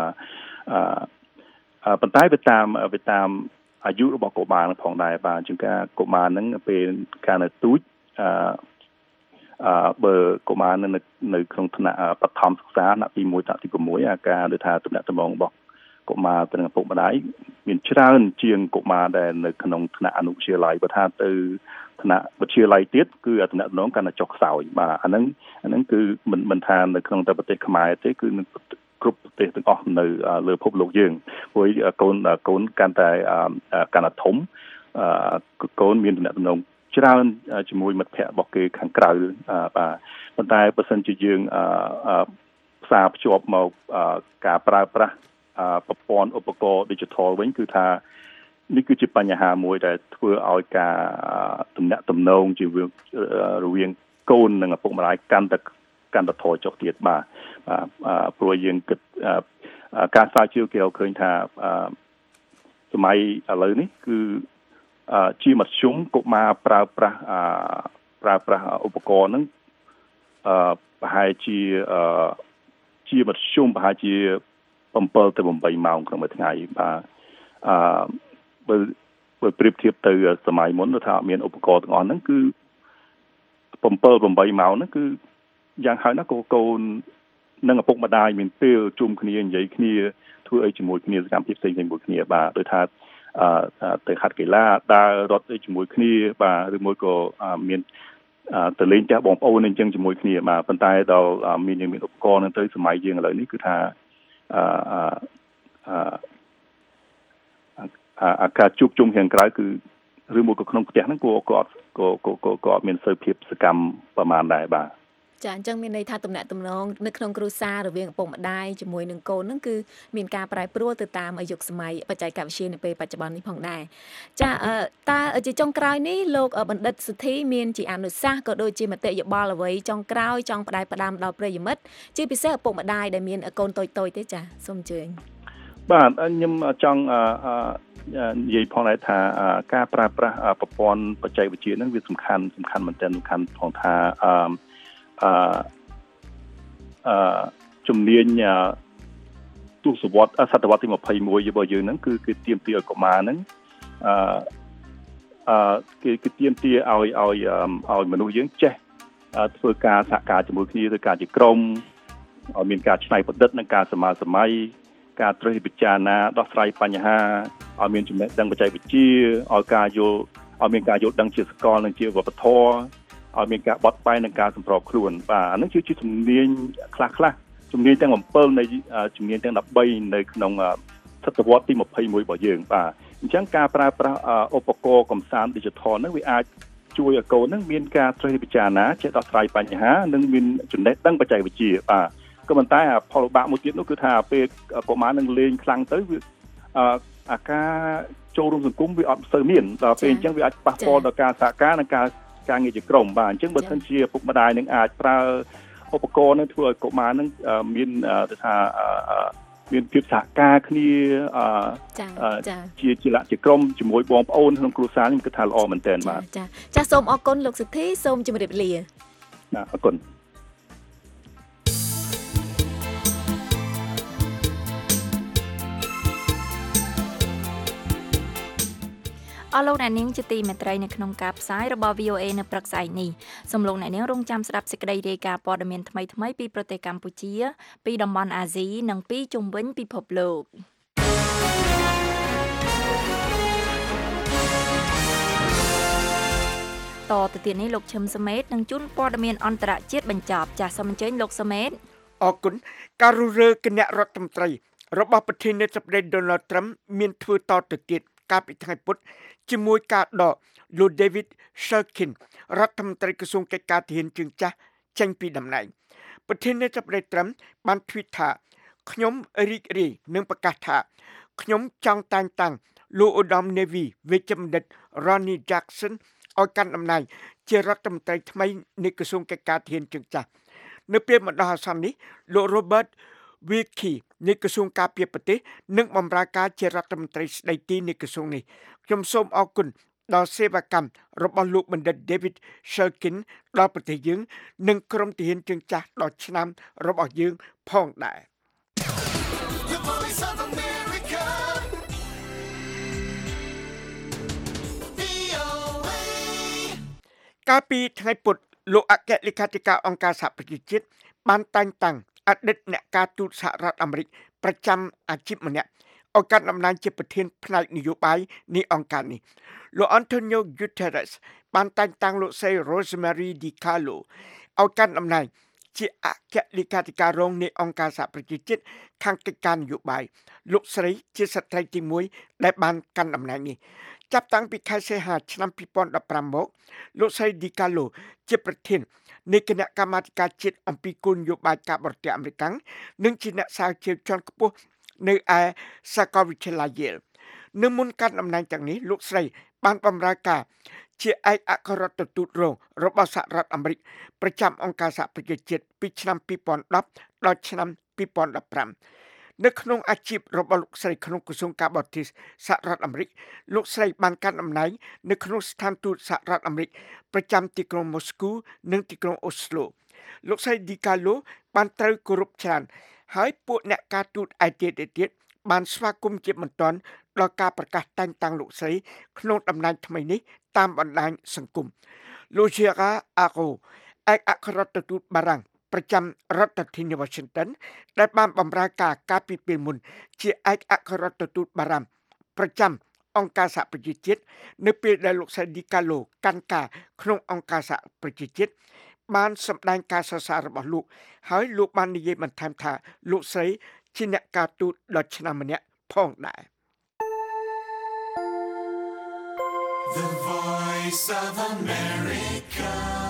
ប៉ុន្តែវាតាមអាយុរបស់កុមារផងដែរបាទជាងការកុមារហ្នឹងពេលការនៅទូចបើកុមារនៅក្នុងថ្នាក់បឋមសិក្សាថ្នាក់ទី1ថ្នាក់ទី6អាការដូចថាទំនាក់ទំនងរបស់កុមារទៅនឹងឪពុកម្ដាយមានច្រើនជាងកុមារដែលនៅក្នុងថ្នាក់អនុវិទ្យាល័យបើថាទៅថ្នាក់វិទ្យាល័យទៀតគឺទំនាក់ទំនងកាន់តែចុះខ្សោយបាទអាហ្នឹងគឺមិនថានៅក្នុងតែប្រទេសខ្មែរទេគឺនៅគ្រប់ប្រទេសទាំងអស់នៅលើពិភពលោកយើងព្រោះកូនកាន់តែធំកូនមានទំនាក់ទំនងច្រើនជាមួយមិត្តភ័ក្តិរបស់គេខាងក្រៅបាទប៉ុន្តែបើសិនជាយើងផ្សារភ្ជាប់មកការប្រើប្រាស់ប្រព័ន្ធឧបករណ៍ digital វិញគឺថានេះគឺជាបញ្ហាមួយដែលធ្វើឲ្យការទំនាក់ទំនងរវាងកូននិងឪពុកម្ដាយកាន់តែថយចុះទៀតបាទព្រោះយើងគិតការស្រាវជ្រាវគេឃើញថាសម័យឥឡូវនេះគឺជាមធ្យមកុមារប្រើប្រាស់ឧបករណ៍ហ្នឹងប្រហែលជាមធ្យមប្រហែលជា7 ទៅ 8 ម៉ោងក្នុងមួយថ្ងៃបាទបើប្រៀបធៀបទៅសម័យមុនថាមានឧបករណ៍ទាំងអស់ហ្នឹងគឺ7 8 ម៉ោងហ្នឹងគឺយ៉ាងហោចណាស់កូននិងឪពុកម្ដាយមានពេលជុំគ្នានិយាយគ្នាធ្វើអីជាមួយគ្នាសកម្មភាពផ្សេងៗជាមួយគ្នាបាទដោយថាទៅហាត់កីឡាដើររត់អីជាមួយគ្នាបាទឬមួយក៏មានទៅលេងផ្ទះបងប្អូនអីចឹងជាមួយគ្នាបាទប៉ុន្តែដល់មានឧបករណ៍ហ្នឹងទៅសម័យយើងឥឡូវនេះគឺថាការជួបជុំខាងក្រៅគឺឬមួយក៏ក្នុងផ្ទះហ្នឹងក៏អត់មានសូវភាពសកម្មប្រហែលដែរបាទចាអញ្ចឹងមានន័យថាទំនាក់ទំនងនៅក្នុងគ្រួសាររវាងឪពុកម្ដាយជាមួយនឹងកូនហ្នឹងគឺមានការប្រែប្រួលទៅតាមយុគសម័យបច្ចេកវិទ្យានៅពេលបច្ចុប្បន្ននេះផងដែរចាតើជាចុងក្រោយនេះលោកបណ្ឌិតសុធីមានជាអនុសាសន៍ក៏ដូចជាមតិយោបល់អ្វីចុងក្រោយចង់ផ្ដាយផ្ដាំដល់ប្រិយមិត្តជាពិសេសឪពុកម្ដាយដែលមានកូនតូចទេចាសូមអញ្ជើញបាទខ្ញុំចង់និយាយផងដែរថាការប្រើប្រាស់ប្រព័ន្ធបច្ចេកវិទ្យាហ្នឹងវាសំខាន់មែនទែនសំខាន់ផងថាជំនាញទសវត្សរ៍សតវត្សទី21របស់យើងហ្នឹងគឺទាមទារឲ្យកុមារហ្នឹងគេទាមទារឲ្យមនុស្សយើងចេះធ្វើការសហការជាមួយគ្នាធ្វើការជាក្រុមឲ្យមានការច្នៃប្រឌិតនិងការសម័យការត្រិះពិចារណាដោះស្រាយបញ្ហាឲ្យមានចំណេះដឹងបច្ចេកវិទ្យាឲ្យមានការយល់ដឹងជាសកលនិងជាវប្បធម៌ឲ្យមានការបត់បែននិងការសម្របខ្លួនបាទអានេះជាជំនាញខ្លះជំនាញទាំង7នៃជំនាញទាំង13នៅក្នុងសតវត្សទី21របស់យើងបាទអញ្ចឹងការប្រើប្រាស់ឧបករណ៍កំសាន្ត digital ហ្នឹងវាអាចជួយឲ្យកូនហ្នឹងមានការត្រិះពិចារណាចេះដោះស្រាយបញ្ហានិងមានចំណេះដឹងបច្ចេកវិទ្យាបាទក៏ប៉ុន្តែផលលំបាកមួយទៀតនោះគឺថាពេលកុមារនឹងលេងខ្លាំងទៅវាការចូលរួមសង្គមវាអត់សូវមានដល់ពេលអញ្ចឹងវាអាចប៉ះពាល់ដល់ការសហការនិងការងារជាក្រុមបាទអញ្ចឹងបើសិនជាពុកម្ដាយនឹងអាចប្រើឧបករណ៍នឹងធ្វើឲ្យកុមារនឹងមានទៅថាមានភាពសហការគ្នាជាក្រុមជាមួយបងប្អូនក្នុងគ្រួសារនេះគឺថាល្អមែនទែនបាទចាសូមអរគុណលោកសុធីសូមជម្រាបលាអរគុណអស់លោកអ្នកនាងជាទីមេត្រីនៅក្នុងការផ្សាយរបស់ VOA នៅព្រឹកស្អែកនេះសូមលោកអ្នកនាងរងចាំស្ដាប់សេចក្តីរាយការណ៍ព័ត៌មានថ្មីៗពីប្រទេសកម្ពុជាពីតំបន់អាស៊ីនិងពីជុំវិញពិភពលោកទៅទៀតនេះលោកឈឹមសមេតនឹងជូនព័ត៌មានអន្តរជាតិបញ្ចប់ចាសសូមអញ្ជើញលោកសមេតអរគុណការរុះរើគណៈរដ្ឋមន្ត្រីរបស់ប្រធានាធិបតី Donald Trump មានធ្វើតទៅទៀតកាលពីថ្ងៃពុធជាមួយការដកលោក David Shulkin រដ្ឋមន្ត្រីក្រសួងកិច្ចការទាហានជើងចាស់ចេញពីតំណែងប្រធានាធិបតី Trump បាន tweet ថាខ្ញុំរីករាយនឹងប្រកាសថាខ្ញុំចង់តែងតាំងលោកឧត្តម Navy វេជ្ជបណ្ឌិត Ronnie Jackson ឲ្យកាន់តំណែងជារដ្ឋមន្ត្រីថ្មីនៃក្រសួងកិច្ចការទាហានជើងចាស់នៅពេលមកដល់អាសន្ននេះលោក Robert Wilkie នៃក្រសួងការពារប្រទេសនិងបម្រើការជារដ្ឋមន្ត្រីស្ដីទីនៃក្រសួងនេះខ្ញុំសូមអរគុណដល់សេវាកម្មរបស់លោកបណ្ឌិត David Shulkin ដល់ប្រទេសយើងនិងក្រុមទាហានជើងចាស់ដ៏ឆ្នើមរបស់យើងផងដែរកាលពីថ្ងៃពុធលោកអគ្គលេខាធិការអង្គការសហប្រជាជាតិបានតែងតាំងអតីតអ្នកការទូតសហរដ្ឋអាមេរិកប្រចាំអាជីពម្នាក់ឲ្យកាន់តំណែងជាប្រធានផ្នែកនយោបាយនៃអង្គការនេះលោក Antonio Guterres បានតែងតាំងលោកស្រី Rosemary DiCarlo ឲ្យកាន់តំណែងជាអគ្គលេខាធិការរងនៃអង្គការសហប្រជាជាតិខាងកិច្ចការនយោបាយលោកស្រីជាស្ត្រីទី1ដែលបានកាន់តំណែងនេះចាប់តាំងពីខែសីហាឆ្នាំ2015មកលោកស្រី DiCarlo ជាប្រធាននៃគណៈកម្មាធិការជាតិអំពីគោលនយោបាយការបរទេសអាមេរិកនិងជាអ្នកស្រាវជ្រាវជាន់ខ្ពស់នៅឯសាកលវិទ្យាល័យ Yale នៅមុនកាន់តំណែងទាំងនេះលោកស្រីបានបម្រើការជាឯកអគ្គរដ្ឋទូតរងរបស់សហរដ្ឋអាមេរិកប្រចាំអង្គការសហប្រជាជាតិពីឆ្នាំ2010ដល់ឆ្នាំ2015នៅក្នុងអាជីពរបស់លោកស្រីក្នុងក្រសួងការបរទេសសហរដ្ឋអាមេរិកលោកស្រីបានកាន់តំណែងនៅក្នុងស្ថានទូតសហរដ្ឋអាមេរិកប្រចាំទីក្រុងម៉ូស្គូនិងទីក្រុងអូស្ឡូលោកស្រី DiCarlo បានត្រូវគោរពច្រើនហើយពួកអ្នកការទូតឯទៀតបានស្វាគមន៍ជាបន្ទាន់ដល់ការប្រកាសតែងតាំងលោកស្រីក្នុងតំណែងថ្មីនេះតាមបណ្ដាញសង្គមលោក Gerard Arro ឯកអគ្គរដ្ឋទូតបារាំងប្រចាំរដ្ឋធានី Washington ដែលបានបម្រើការកាលពីពេលមុនជាឯកអគ្គរដ្ឋទូតបារាំងប្រចាំអង្គការសហប្រជាជាតិនៅពេលដែលលោកស្រី DiCarlo កាន់ការក្នុងអង្គការសហប្រជាជាតិបានសម្ដែងការសរសើររបស់លោកហើយលោកបាននិយាយបន្ថែមថាលោកស្រីជាអ្នកការទូតដ៏ឆ្នើមម្នាក់ផងដែរ The Voice of America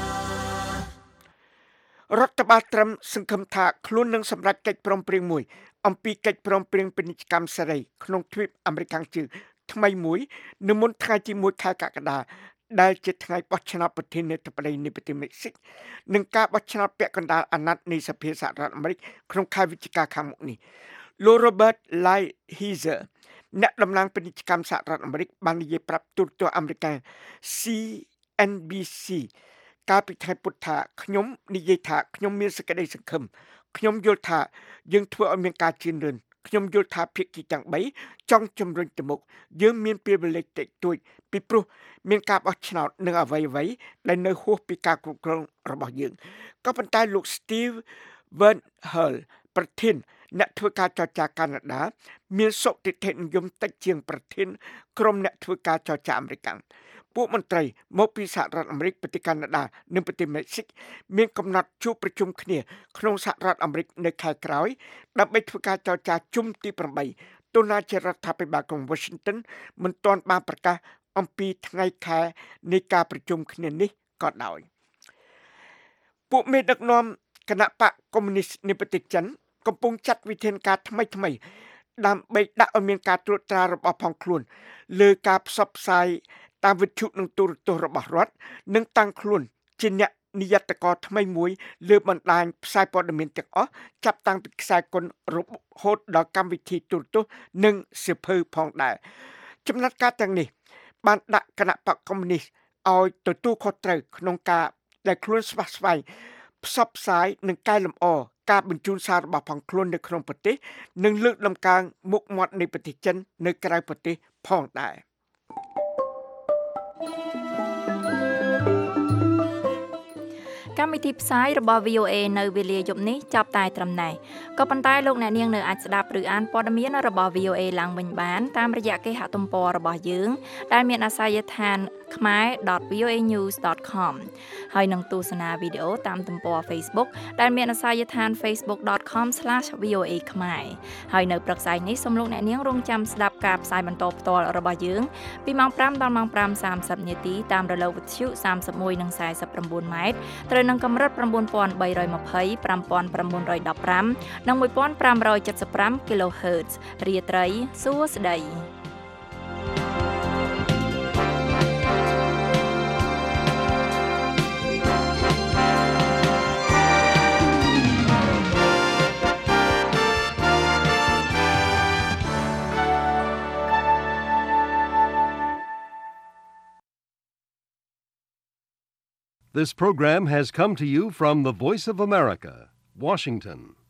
រដ្ឋបាលត្រឹមសង្ឃឹមថាខ្លួននឹងសម្រេចកិច្ចព្រមព្រៀងមួយអំពីកិច្ចព្រមព្រៀងពាណិជ្ជកម្មសេរីក្នុងទ្វីបអាមេរិកខាងជើងថ្មីមួយនៅមុនថ្ងៃទី1ខែកក្កដាដែលជាថ្ងៃបោះឆ្នោតប្រធានាធិបតីនៃប្រទេសមេស៊ីកនិងការបោះឆ្នោតពាក់កណ្ដាលអាណត្តិនៃសភាសហរដ្ឋអាមេរិកក្នុងខែវិច្ឆិកាខាងមុខនេះលោក Robert Lighthizer អ្នកតំណាងពាណិជ្ជកម្មសហរដ្ឋអាមេរិកបាននិយាយប្រាប់ទូរទស្សន៍អាមេរិក CNBC កាលពីថ្ងៃពុធថាខ្ញុំនិយាយថាខ្ញុំមានសេចក្តីសង្ឃឹមខ្ញុំយល់ថាយើងធ្វើឲ្យមានការជឿនលឿនខ្ញុំយល់ថាភាគីទាំង3ចង់ជំរុញទៅមុខយើងមានពេលវេលាតិចតួចពីព្រោះមានការបោះឆ្នោតនិងអ្វីៗដែលនៅហួសពីការគ្រប់គ្រងរបស់យើងក៏ប៉ុន្តែលោក Steve Wernhel ប្រធានអ្នកធ្វើការចរចាកាណាដាមានសុតិធិនិយមតិចជាងប្រធានក្រុមអ្នកធ្វើការចរចាអាមេរិកពួកមន្ត្រីមកពីសហរដ្ឋអាមេរិកប្រទេសកាណាដានិងប្រទេសមេស៊ីកមានកំណត់ជួបប្រជុំគ្នាក្នុងសហរដ្ឋអាមេរិកនៅខែក្រោយដើម្បីធ្វើការចរចាជុំទី8ទោះណាជារដ្ឋាភិបាលក្រុង Washington មិនទាន់បានប្រកាសអំពីថ្ងៃខែនៃការប្រជុំគ្នានេះក៏ដោយពួកមេដឹកនាំគណៈបកកុម្មុយនីសនៃប្រទេសចិនកំពុងចាត់វិធានការថ្មីដើម្បីដាក់ឲ្យមានការត្រួតត្រារបស់ផងខ្លួនលើការផ្សព្វផ្សាយតាមវិទ្យុនិងទូរទស្សន៍របស់រដ្ឋនិងតាំងខ្លួនជាអ្នកនិយត្តករថ្មីមួយលើបណ្ដាញផ្សាយព័ត៌មានទាំងអស់ចាប់តាំងពីខ្សែគុណរហូតដល់កម្មវិធីទូរទស្សន៍និងសៀវភៅផងដែរចំណាត់ការទាំងនេះបានដាក់គណៈបកកុម្មុយនីសឲ្យទទួលខុសត្រូវក្នុងការដែលខ្លួនស្វះស្វែងផ្សព្វផ្សាយនិងកែលម្អការបញ្ជូនសាររបស់ផងខ្លួននៅក្នុងប្រទេសនិងលើកដំកើងមុខមាត់នៃប្រទេសចិននៅក្រៅប្រទេសផងដែរកម្មវិធីផ្សាយរបស់ VOA នៅវេលាយប់នេះចាប់តែត្រឹមនេះក៏ប៉ុន្តែលោកអ្នកនាងនៅអាចស្ដាប់ឬអានព័ត៌មានរបស់ VOA ឡើងវិញបានតាមរយៈគេហទំព័ររបស់យើងដែលមានអាសយដ្ឋាន khmer.voanews.com ហើយនឹងទស្សនាវីដេអូតាមទំព័រ Facebook ដែលមានអាសយដ្ឋាន facebook.com/voa ខ្មែរហើយនៅព្រឹកស្អែកនេះសូមលោកអ្នកនាងរងចាំស្ដាប់ការផ្សាយបន្តផ្ទាល់របស់យើងពីម៉ោង 5 ដល់ម៉ោង 5:30 នាទីតាមរលកវិទ្យុ 31 និង 49 ម៉ែត្រត្រូវនឹងកម្រិត 9320 5915 និង 1575 kHz រាត្រីសួស្តី This program has come to you from the Voice of America, Washington.